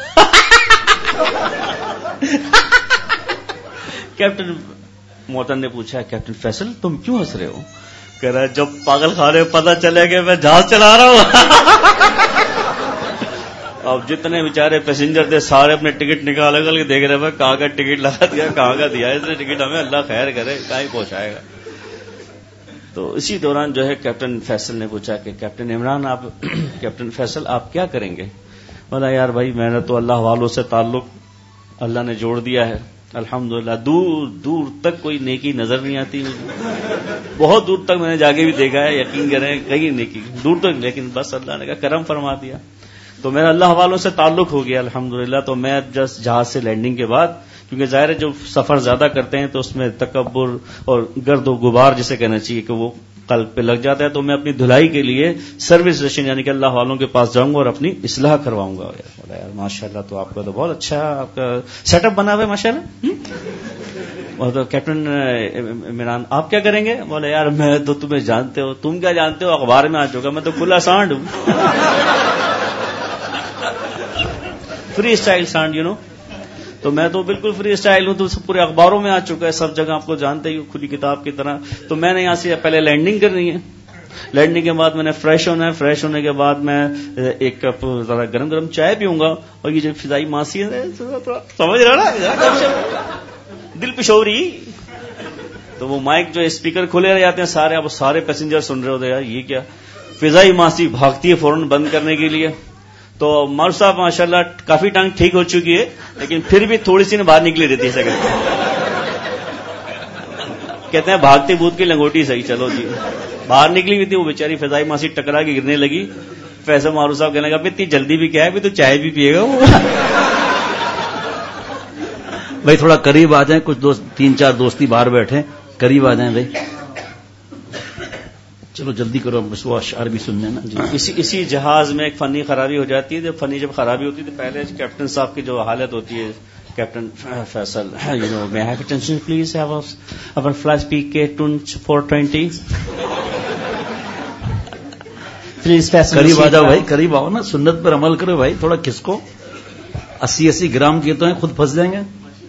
کیپٹن محترم نے پوچھا, کیپٹن فیصل تم کیوں ہنس رہے ہو؟ کہہ رہا ہے جب پاگل خانے پتہ چلے کہ میں جہاز چلا رہا ہوں. اب جتنے بیچارے پیسنجر تھے سارے اپنے ٹکٹ نکال کر کے دیکھ رہے ہیں کہاں کا ٹکٹ لگا دیا, کہاں کا دیا اس نے ٹکٹ ہمیں, اللہ خیر کرے کہاں ہی پہنچائے گا. تو اسی دوران جو ہے کیپٹن فیصل نے پوچھا کہ کیپٹن عمران آپ کیپٹن فیصل آپ کیا کریں گے؟ بولا یار بھائی میں نے تو اللہ والوں سے تعلق اللہ نے جوڑ دیا ہے الحمدللہ. دور دور تک کوئی نیکی نظر نہیں آتی مجھے, بہت دور تک میں نے جا کے بھی دیکھا ہے, یقین کریں کہیں نیکی دور تک, لیکن بس اللہ نے کہا کرم فرما دیا تو میرا اللہ والوں سے تعلق ہو گیا الحمدللہ. تو میں جس جہاز سے لینڈنگ کے بعد, کیونکہ ظاہر ہے جو سفر زیادہ کرتے ہیں تو اس میں تکبر اور گرد و غبار جسے کہنا چاہیے کہ وہ قلب پہ لگ جاتا ہے, تو میں اپنی دھلائی کے لیے سروس اسٹیشن یعنی کہ اللہ والوں کے پاس جاؤں گا اور اپنی اصلاح کرواؤں گا. یار ماشاء اللہ, تو آپ کا تو بہت اچھا آپ کا سیٹ اپ بنا ہوا ہے ماشاء اللہ. اور تو کیپٹن عمران آپ کیا کریں گے؟ بولے یار میں تو تمہیں جانتے ہو, تم کیا جانتے ہو, اخبار میں آ چکا, میں تو کھلا سانڈ ہوں. فری اسٹائل سانڈ یو نو, تو میں تو بالکل فری اسٹائل ہوں, تو پورے اخباروں میں آ چکا ہے, سب جگہ آپ کو جانتے ہی کھلی کتاب کی طرح. تو میں نے یہاں سے پہلے لینڈنگ کرنی ہے, لینڈنگ کے بعد میں نے فریش ہونا ہے, فریش ہونے کے بعد میں ایک کپ ذرا گرم گرم چائے پیوں گا, اور یہ جو فضائی ماسی ہے سمجھ رہا نا دل پشوری, تو وہ مائک جو اسپیکر کھلے رہ جاتے ہیں سارے, اب سارے پیسنجر سن رہے ہوتے ہیں یار یہ کیا فضائی ماسی بھاگتی ہے فوراً بند کرنے کے لیے. تو مار صاحب ماشاءاللہ کافی ٹانگ ٹھیک ہو چکی ہے, لیکن پھر بھی تھوڑی سی نے باہر نکلی رہتی ہے سیکنڈ. کہتے ہیں بھاگتی بھوت کی لنگوٹی صحیح, چلو جی باہر نکلی ہوئی تھی وہ بیچاری فضائی ماسی ٹکرا کے گرنے لگی. فیصل معروف صاحب کہنے لگا اتنی جلدی بھی کیا ہے, بھی تو چائے بھی پیے گا وہ. بھائی تھوڑا قریب آ جائیں, کچھ دوست تین چار دوستی باہر بیٹھے, قریب آ جائیں بھائی. چلو جلدی کرو, بس وہ اشعار بھی سننے نا. جی اسی اسی جہاز میں ایک فنی خرابی ہو جاتی ہے. جب فنی جب خرابی ہوتی ہے تو پہلے کیپٹن صاحب کی جو حالت ہوتی ہے, captain Faisal you know may have attention please have over fly speak K four twenty please Faisal. قریب آ جاؤ بھائی, قریب آؤ نا, سنت پر عمل کرو بھائی, تھوڑا کس کو اسی اسی گرام کی تو ہیں, خود پھنس جائیں گے.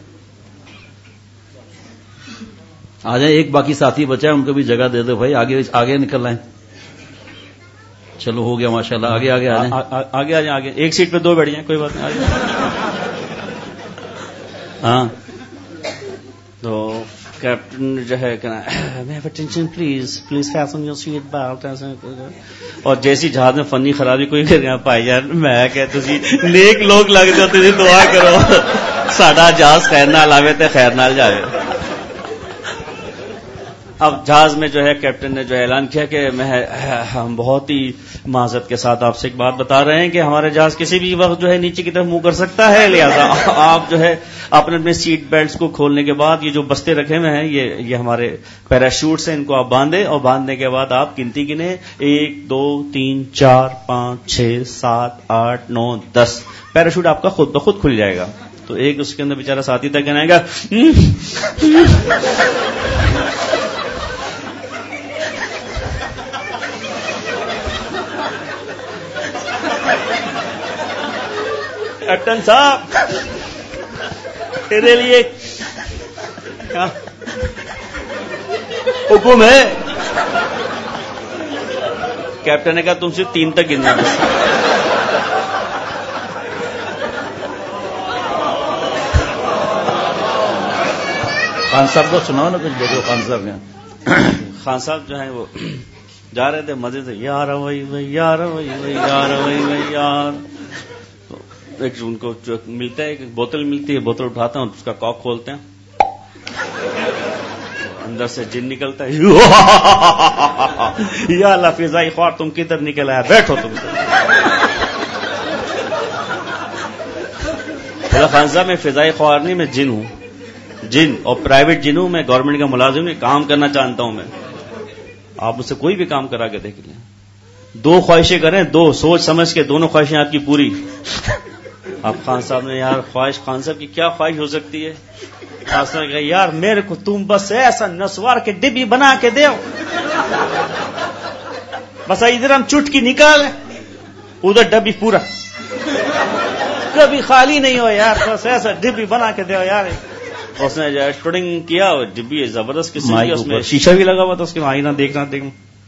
آ جائیں, ایک باقی ساتھی بچا ہے ان کو بھی جگہ دے دو بھائی, آگے آگے نکل رہے ہیں. چلو ہو گیا ماشاءاللہ, آگے آگے آ جائیں, آگے آ جائیں, آگے ایک سیٹ پہ دو بیٹھ جائیں, کوئی بات نہیں, آگے. ہاں تو کیپٹن جو ہے کہنا attention please please fasten your seat belt, اور جیسی جہاز میں فنی خرابی کوئی کر گیا پائی یار میں کہ تسی نیک لوگ لگ جاؤ, تسی دعا کرو ساڈا جہاز خیر نال آوے تے خیر نال جاوے. اب جہاز میں جو ہے کیپٹن نے جو اعلان کیا کہ میں ہم بہت ہی معذرت کے ساتھ آپ سے ایک بات بتا رہے ہیں کہ ہمارے جہاز کسی بھی وقت جو ہے نیچے کی طرف منہ کر سکتا ہے, لہذا آپ جو ہے اپنے اپنے سیٹ بیلٹس کو کھولنے کے بعد یہ جو بستے رکھے ہوئے ہیں یہ یہ ہمارے پیراشوٹس ہیں, ان کو آپ باندھیں, اور باندھنے کے بعد آپ گنتی گنیں, ایک دو تین چار پانچ چھ سات آٹھ نو دس. پیراشوٹ آپ کا خود بخود کھل جائے گا. تو ایک اس کے اندر بےچارا ساتھی تک کہنا گا کیپٹن صاحب تیرے لیے کیا حکم ہے؟ کیپٹن نے کہا تم سے تین تک گننا. خان صاحب کو سناؤ نا کچھ, دیکھو خان صاحب ہیں. خان صاحب جو ہیں وہ جا رہے تھے مزے سے, یار وہی وہی یار وہی وہی یار وہی وہی یار. ایک ان کو جو ملتا ہے ایک بوتل ملتی ہے, بوتل اٹھاتے ہیں اور اس کا کاک کھولتے ہیں, اندر سے جن نکلتا ہے، یا اللہ فضائی خوار تم کدھر نکل آیا، بیٹھو تم. بولا خان صاحب میں فضائی خوار نہیں، میں جن ہوں، جن، اور پرائیویٹ جن ہوں، میں گورنمنٹ کا ملازم نہیں، کام کرنا چاہتا ہوں میں. آپ مجھ سے کوئی بھی کام کرا کے دیکھ لیں. دو خواہشیں کریں، دو سوچ سمجھ کے دونوں خواہشیں آپ کی پوری. آپ خان صاحب نے یار خواہش، خان صاحب کی کیا خواہش ہو سکتی ہے؟ خان صاحب نے کہا یار میرے کو تم بس ایسا نسوار کے ڈبی بنا کے دو، بس ادھر ہم چٹکی نکال ادھر ڈبی پورا، کبھی خالی نہیں ہو یار، بس ایسا ڈبی بنا کے دو یار. اس نے جو شوٹنگ کیا، ڈبی زبردست قسم کی، اس میں شیشہ بھی لگا ہوا تھا، اس کے آئینہ دیکھنا دیکھ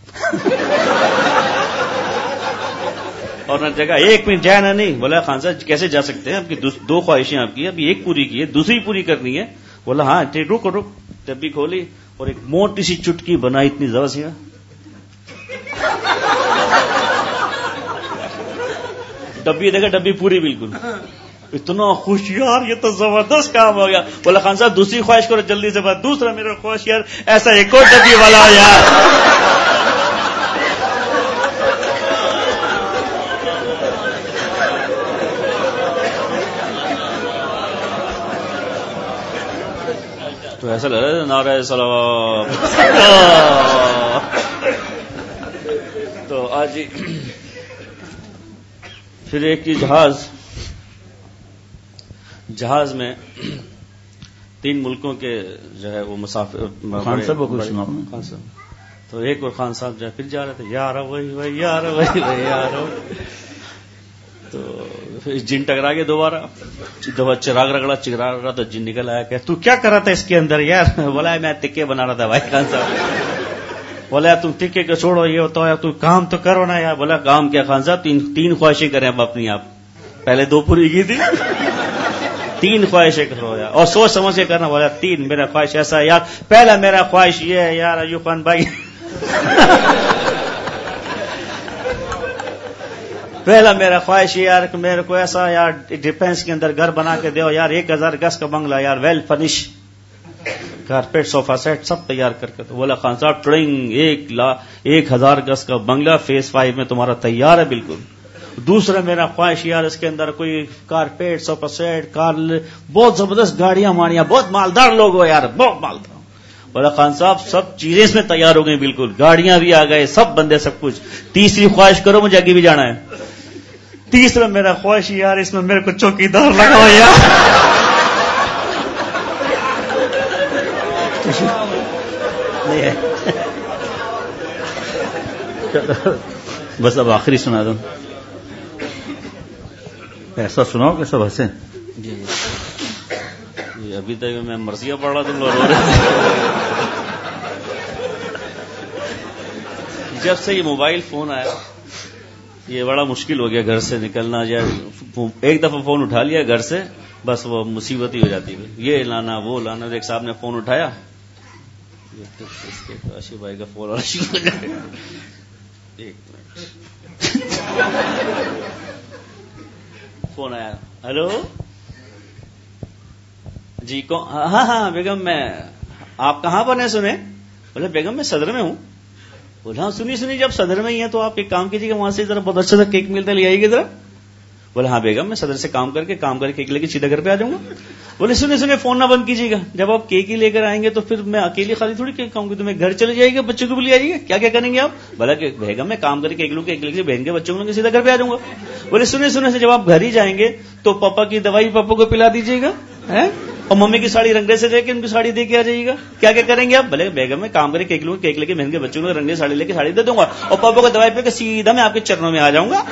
اور نہ جگہ ایک منٹ جانا نہیں. بولا خان صاحب کیسے جا سکتے ہیں، آپ کی دو خواہشیں آپ کی، ابھی ایک پوری کی ہے، دوسری پوری کرنی ہے. بولا ہاں رک رک. ڈبی کھولی اور ایک موٹی سی چٹکی بنائی، اتنی زبردست ہے، ڈبی دیکھا ڈبی پوری بالکل. اتنا خوش یار یہ تو زبردست کام ہو گیا. بولا خان صاحب دوسری خواہش کرو جلدی سے، بات دوسرا میرا خواہش یار ایسا ایک اور ڈبی والا یار. تو ایسا لگ رہا ہے نعرہ سلام. تو آج پھر ایک کی جہاز جہاز میں تین ملکوں کے جو ہے وہ مسافر، خان صاحب کو کچھ سناؤ. خان صاحب تو ایک اور خان صاحب جو ہے پھر جا رہے تھے، یار وہی وہی یار وہی وہی یار. تو پھر جن ٹکرا گئے دوبارہ، دوبارہ چراغ رگڑا چرا رہا تو جن نکل آیا کہ تو کیا کر رہا تھا اس کے اندر یار. بولا میں ٹکے بنا رہا تھا بھائی. خان صاحب بولا تم ٹکے کو چھوڑو، یہ ہوتا ہے تو کام تو کرو نا یار. بولا کام کیا خان صاحب، تین تین خواہشیں کریں اب اپنی، آپ پہلے دو پوری کی تھی، تین خواہشیں کرو یار اور سوچ سمجھ کے کرنا. بولا تین میرا خواہش ایسا ہے یار، پہلا میرا خواہش یہ ہے یار ایوب خان بھائی، پہلا میرا خواہش یہ یار کہ میرے کو ایسا یار ڈیفینس کے اندر گھر بنا کے دو یار، ایک ہزار گز کا بنگلہ یار، ویل فرنش، کارپیٹ صوفہ سیٹ سب تیار کر کے. تو بولا خان صاحب ٹرنگ ایک لا ایک ہزار گز کا بنگلہ فیز فائیو میں تمہارا تیار ہے بالکل. دوسرا میرا خواہش یار اس کے اندر کوئی کارپیٹ صوفہ سیٹ، کار، بہت زبردست گاڑیاں ماڑیاں، بہت مالدار لوگ ہو یار، بہت مالدار. بولا خان صاحب سب چیزیں اس میں تیار ہو گئی بالکل، گاڑیاں بھی آ گئے، سب بندے سب کچھ. تیسری خواہش کرو مجھے آگے بھی جانا ہے. تیسرا میرا خواہش یار اس میں میرے کو چوکیدار لگاؤ یار. بس اب آخری سنا دو، ایسا سناؤ کہ سب ہنسیں. جی جی ابھی تک میں مرثیہ پڑھ رہا تھا لوگ رو رہے. جب سے یہ موبائل فون آیا یہ بڑا مشکل ہو گیا گھر سے نکلنا. ایک دفعہ فون اٹھا لیا گھر سے بس وہ مصیبت ہی ہو جاتی ہے، یہ لانا وہ لانا. ایک صاحب نے فون اٹھایا، کاشی بھائی کا فون آنا شروع ہو جائے. ایک منٹ فون آیا، ہلو جی کون؟ ہاں ہاں بیگم میں. آپ کہاں پر ہیں سنے؟ بولے بیگم میں صدر میں ہوں. بولا سنی سنی جب صدر میں ہی ہے تو آپ ایک کام کیجیے گا، وہاں سے ذرا بہت اچھا سا کیک ملتا ہے لے آئیے گا ذرا. بولا ہاں بیگم میں صدر سے کام کر کے کام کر کے کیک لے کے سیدھا گھر پہ آ جاؤں گا. بولے سنے سنے فون نہ بند کیجیے گا، جب آپ کیک ہی لے کر آئیں گے تو پھر میں اکیلی خالی تھوڑی کیک کھاؤں گی، تو میں گھر چلے جائیے گا، بچوں کو بھی لے آئیے گا، کیا کیا کریں گے آپ؟ بولا کہ بیگم میں کام کر کے کیک لوں کیک لے کے بہن کے بچوں کو لے کے سیدھا گھر پہ آ جاؤں گا. بولے سنے سنے سے جب آپ گھر ہی جائیں گے تو پاپا کی دوائی پاپا کو پلا دیجیے گا، اور ممی کی ساڑی رنگے سے دے کے ان کی ساڑی دے کے آ جائیے گا. کیا کیا کریں گے آپ؟ بھلے بیگم میں کام کرے کیک لوں کیک لے کے بہن کے بچوں کو رنگے ساڑی لے کے ساڑی دے دوں گا، اور پاپا کو دوائی پہ کے سیدھا میں آپ کے چرنوں میں آ جاؤں گا.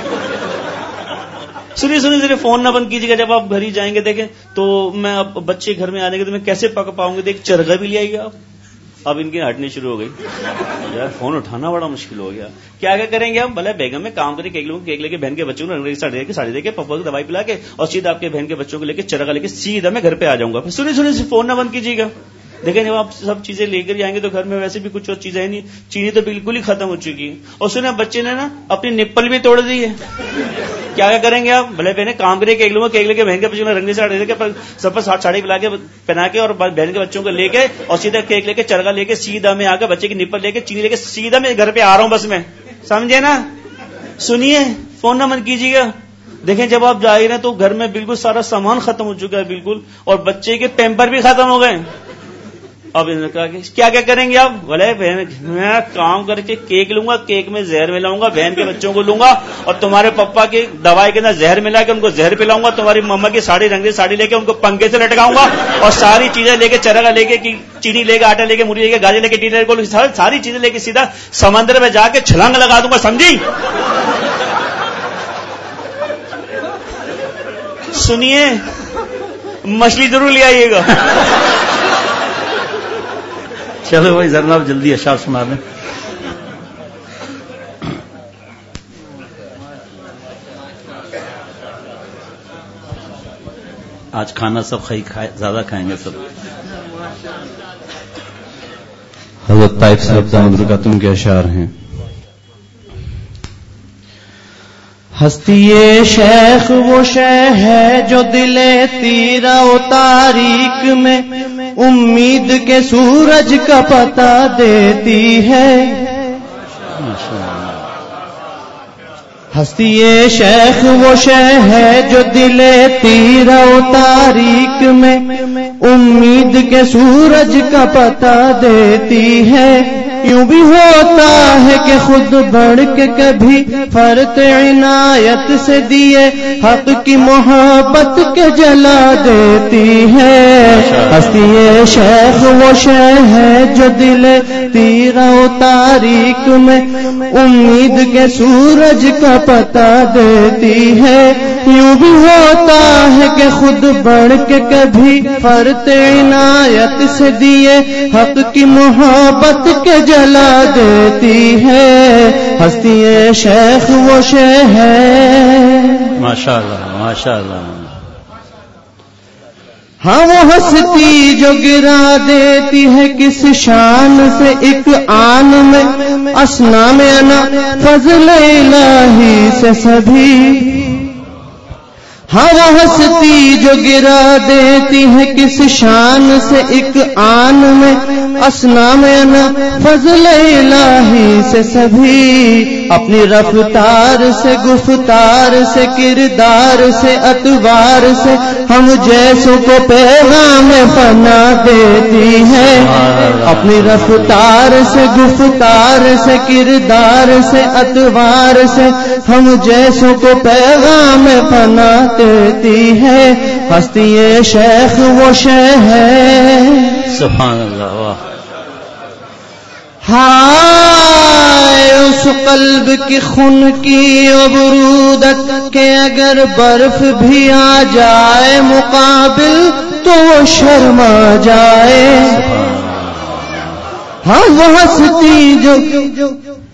سنی سنی ذرا فون نہ بند کیجیے گا، جب آپ گھر ہی جائیں گے دیکھیں تو میں اب بچے گھر میں آنے کے تو میں کیسے پک پاؤں گے، دیکھ چرگا بھی لے آئیے گا. اب ان کی ہٹنی شروع ہو گئی یار، فون اٹھانا بڑا مشکل ہو گیا. کیا کیا کریں گے آپ؟ بھلے بیگم میں کام کرے کیک لوں کیک لے کے بہن کے بچوں کو رنگی ساڑی دے کے ساڑی دے کے پاپا کو دوائی پلا کے اور سیدھا آپ کے بہن کے بچوں کو لے کے چرگا لے کے سیدھا میں گھر پہ آ جاؤں گا. پھر سنی سنی سے فون نہ بند کیجیے گا. دیکھیں جب آپ سب چیزیں لے کر جائیں گے تو گھر میں ویسے بھی کچھ اور چیزیں نہیں، چینی تو بالکل ہی ختم ہو چکی ہے. اور سنا بچے نے نا اپنی نپل بھی توڑ دی ہے. کیا کیا کریں گے آپ؟ بھلے بہن کام کرے کیک لوں گا، کیک لے کے بہن کے بچوں نے رنگی ساڑی لے کے سب پر ساٹھ ساڑی پلا کے پہنا کے اور بہن کے بچوں کو لے کے اور سیدھا کیک لے کے چرگا لے کے سیدھا میں آ کے بچے کی نپل لے کے چینی لے کے سیدھا میں گھر پہ آ رہا ہوں بس میں. سمجھے نا؟ سنیے، فون نہ مت کیجیے گا. دیکھیں جب آپ جا رہے ہیں تو گھر میں بالکل سارا سامان ختم ہو چکا ہے بالکل، اور بچے کے پیمپر بھی ختم ہو گئے. اب انہوں نے کہا کہ کیا کیا کریں گے آپ؟ بولے بہن میں کام کر کے کیک لوں گا، کیک میں زہر ملاؤں گا، بہن کے بچوں کو لوں گا اور تمہارے پپا کی دوائی کے اندر زہر ملا کے ان کو زہر پلاؤں گا، تمہاری مما کی ساڑی رنگی ساڑی لے کے ان کو پنکھے سے لٹکاؤں گا اور ساری چیزیں لے کے چرگا لے کے چینی لے کے آٹا لے کے مولی لے کے گاجر لے کے ٹینر کو ساری چیزیں لے کے سیدھا سمندر میں جا کے چھلانگ لگا دوں گا. سمجھی؟ سنیے، مچھلی ضرور لے آئیے گا. چلو بھائی ذرا آپ جلدی اشعار سنا دیں. آج کھانا سب کھائے زیادہ کھائیں گے سب. حضرت طائف صاحب دامت برکاتہم کے اشعار ہیں. ہستی شیخ وہ شے ہے جو دل تیرا و تاریک میں امید کے سورج کا پتہ دیتی ہے. ہستی شیخ وہ شے ہے جو دل تیرا و تاریک میں امید کے سورج کا پتہ دیتی ہے. یوں بھی ہوتا ہے کہ خود بڑھ کے کبھی فرت عنایت سے دیے حق کی محبت کے جلا دیتی ہے. ہستی شیخ وہ شے ہے جو دل تیرا و تاریک میں امید کے سورج کا پتہ دیتی ہے. یوں بھی ہوتا ہے کہ خود بڑھ کے کبھی فرت عنایت سے دیے حق کی محبت کے جلا دیتی ہے. ہستی شیخ وہ شے ہے. ماشاء اللہ ماشاء اللہ. ہاں وہ ہستی جو گرا دیتی ہے کس شان سے ایک آن میں اصنام انا فضل الہی سے سبھی. ہاں وہ ہستی جو گرا دیتی ہے کس شان سے ایک آن میں اصنام انا فضل الہی سے سبھی. اپنی رفتار سے گفتار سے کردار سے اتوار سے ہم جیسوں کو پیغام فنا دیتی ہے. اپنی رفتار سے گفتار سے کردار سے اتوار سے ہم جیسوں کو پیغام فنا دیتی ہے. ہستی شیخ وہ شے ہے. سبحان اللہ. واہ. ہائے اس قلب کی خون کی عبرودت کہ اگر برف بھی آ جائے مقابل تو وہ شرما جائے. ہاں وہ ہستی جو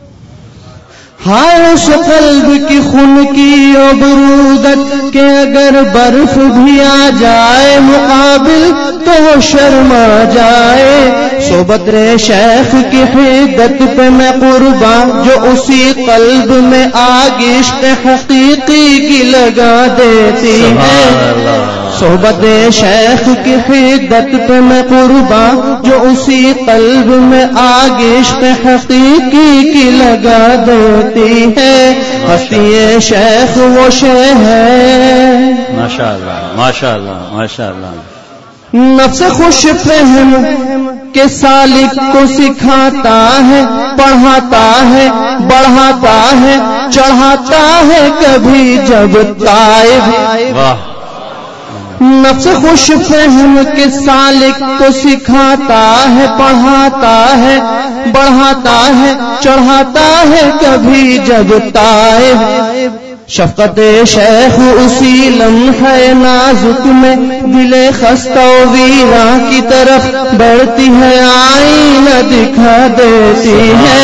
ہائے اس قلب کی خون کی عبرودت کہ اگر برف بھی آ جائے مقابل تو وہ شرما جائے. صحبت شیخ کی حدت پہ میں قربان جو اسی قلب میں آگ عشق حقیقی کی لگا دیتی ہے. صحبت شیخ کی حدت پہ میں قربان جو اسی قلب میں آگ عشق حقیقی کی لگا دیتی ہے. ہستی شیخ وہ شے ہے. ماشاء اللہ ماشاء اللہ ماشاء اللہ. نفس خوش فہم کے سالک کو سکھاتا ہے پڑھاتا ہے بڑھاتا ہے چڑھاتا ہے کبھی جب طائب. واہ. نفس خوش فہم کے سالک کو سکھاتا ہے پڑھاتا ہے بڑھاتا ہے چڑھاتا ہے کبھی جب طائب. شفقت شیخ اسی لمحے نازک میں دل خستہ و ویراں کی طرف بڑھتی ہے، آئینہ دکھا دیتی ہے۔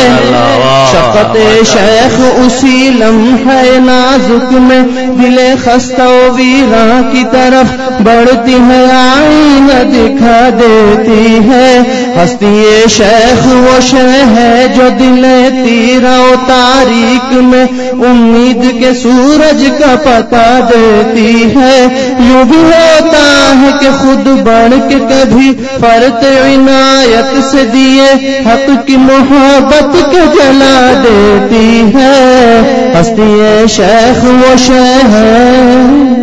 شفقت شیخ اسی لمحے نازک میں دل خستہ و ویراں کی طرف بڑھتی ہے، آئینہ دکھا دیتی ہے۔ ہستی شیخ وہ شے ہے جو دل تیرا و تاریک میں امید کے سورج کا پتا دیتی ہے۔ یوں بھی ہوتا ہے کہ خود بڑھ کے کبھی فرت عنایت سے دیے حق کی محبت کے جلا دیتی ہے۔ ہستی شیخ وہ شے ہے۔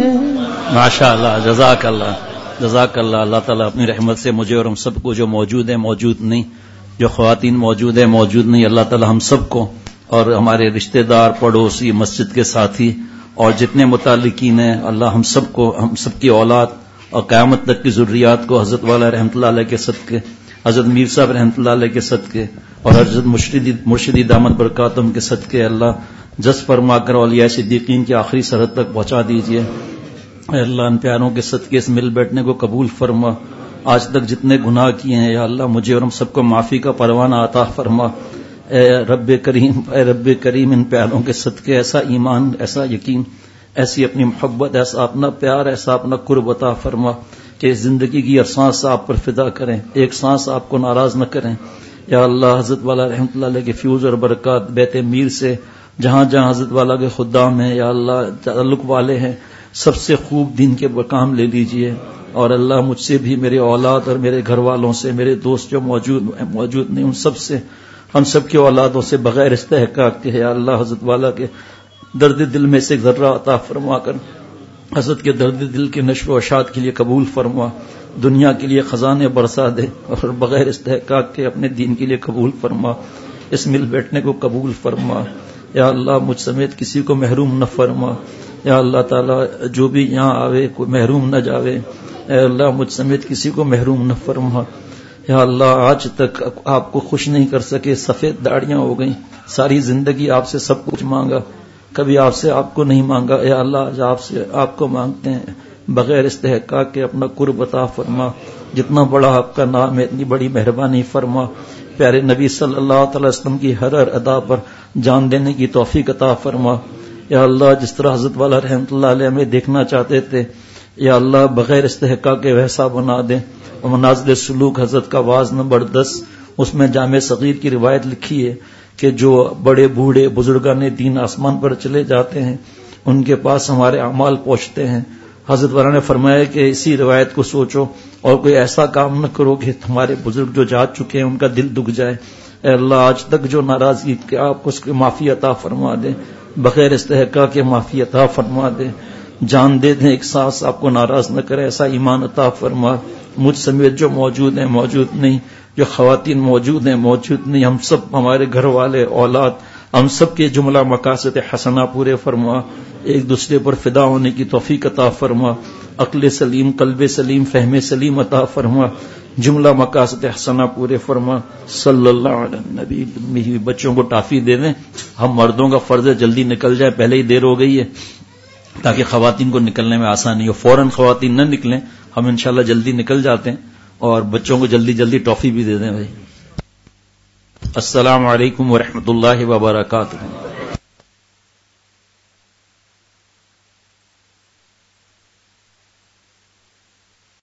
ماشاء اللہ، جزاک اللہ، جزاک اللہ۔ اللہ تعالیٰ اپنی رحمت سے مجھے اور ہم سب کو، جو موجود ہیں موجود نہیں، جو خواتین موجود ہیں موجود نہیں، اللہ تعالیٰ ہم سب کو اور ہمارے رشتہ دار، پڑوسی، مسجد کے ساتھی اور جتنے متعلقین ہیں، اللہ ہم سب کو، ہم سب کی اولاد اور قیامت تک کی ذریات کو حضرت والا رحمۃ اللہ علیہ کے صدقے، حضرت میر صاحب رحمۃ اللہ علیہ کے صدقے اور حضرت مرشدی مرشدی دامت برکاتہم کے صدقے اللہ جس فرما کر اولیاء صدیقین کی آخری سرحد تک پہنچا دیجیے۔ اے اللہ ان پیاروں کے صدقے اس مل بیٹھنے کو قبول فرما۔ آج تک جتنے گناہ کیے ہیں یا اللہ مجھے اور ہم سب کو معافی کا پروانہ عطا فرما۔ اے رب کریم، اے رب کریم ان پیاروں کے صدقے ایسا ایمان، ایسا یقین، ایسی اپنی محبت، ایسا اپنا پیار، ایسا اپنا قرب عطا فرما کہ زندگی کی ہر سانس آپ پر فدا کریں، ایک سانس آپ کو ناراض نہ کریں۔ یا اللہ حضرت والا رحمۃ اللہ علیہ کے فیوز اور برکات بیت میر سے جہاں جہاں حضرت والا کے خدام ہیں یا اللہ تعلق والے ہیں، سب سے خوب دین کے مقام لے لیجئے۔ اور اللہ مجھ سے بھی، میرے اولاد اور میرے گھر والوں سے، میرے دوست جو موجود موجود نہیں ان سب سے، ہم سب کے اولادوں سے بغیر استحقاق کے یا اللہ حضرت والا کے درد دل میں سے ذرہ عطا فرما کر حضرت کے درد دل کے نشر و اشاعت کے لیے قبول فرما، دنیا کے لیے خزانے برسا دے اور بغیر استحقاق کے اپنے دین کے لیے قبول فرما، اس مل بیٹھنے کو قبول فرما۔ یا اللہ مجھ سمیت کسی کو محروم نہ فرما۔ یا اللہ تعالیٰ جو بھی یہاں آوے کوئی محروم نہ جاوے۔ اے اللہ مجھ سمیت کسی کو محروم نہ فرما۔ یا اللہ آج تک آپ کو خوش نہیں کر سکے، سفید داڑیاں ہو گئیں، ساری زندگی آپ سے سب کچھ مانگا، کبھی آپ سے آپ کو نہیں مانگا۔ یا اللہ آج آپ سے آپ کو مانگتے ہیں بغیر استحقاق کے، اپنا قرب عطا فرما۔ جتنا بڑا آپ کا نام ہے اتنی بڑی مہربانی فرما۔ پیارے نبی صلی اللہ تعالی وسلم کی ہر ہر ادا پر جان دینے کی توفیق عطا فرما۔ یا اللہ جس طرح حضرت والا رحمۃ اللہ علیہ ہمیں دیکھنا چاہتے تھے، یا اللہ بغیر استحقاق کے ویسا بنا دیں۔ اور منازل سلوک حضرت کا واز نمبر دس، اس میں جامع صغیر کی روایت لکھی ہے کہ جو بڑے بوڑھے بزرگان دین آسمان پر چلے جاتے ہیں ان کے پاس ہمارے اعمال پہنچتے ہیں۔ حضرت والا نے فرمایا کہ اسی روایت کو سوچو اور کوئی ایسا کام نہ کرو کہ ہمارے بزرگ جو جا چکے ہیں ان کا دل دکھ جائے۔ اے اللہ آج تک جو ناراضگی کہ آپ اس کی معافی عطا فرما دیں، بغیر استحقاق کے معافی عطا فرما دیں، جان دے دیں، ایک سانس آپ کو ناراض نہ کرے، ایسا ایمان عطا فرما۔ مجھ سمیت جو موجود ہیں موجود نہیں، جو خواتین موجود ہیں موجود نہیں، ہم سب، ہمارے گھر والے، اولاد، ہم سب کے جملہ مقاصد حسنہ پورے فرما۔ ایک دوسرے پر فدا ہونے کی توفیق عطا فرما، عقل سلیم، قلب سلیم، فہم سلیم عطا فرما، جملہ مقاصد حسنہ پورے فرما۔ صلی اللہ علیہ نبی۔ بچوں کو ٹافی دے دیں، ہم مردوں کا فرض ہے جلدی نکل جائے، پہلے ہی دیر ہو گئی ہے تاکہ خواتین کو نکلنے میں آسانی ہو۔ فوراً خواتین نہ نکلیں، ہم انشاءاللہ جلدی نکل جاتے ہیں، اور بچوں کو جلدی جلدی ٹافی بھی دے دیں بھائی۔ السلام علیکم ورحمۃ اللہ وبرکاتہ۔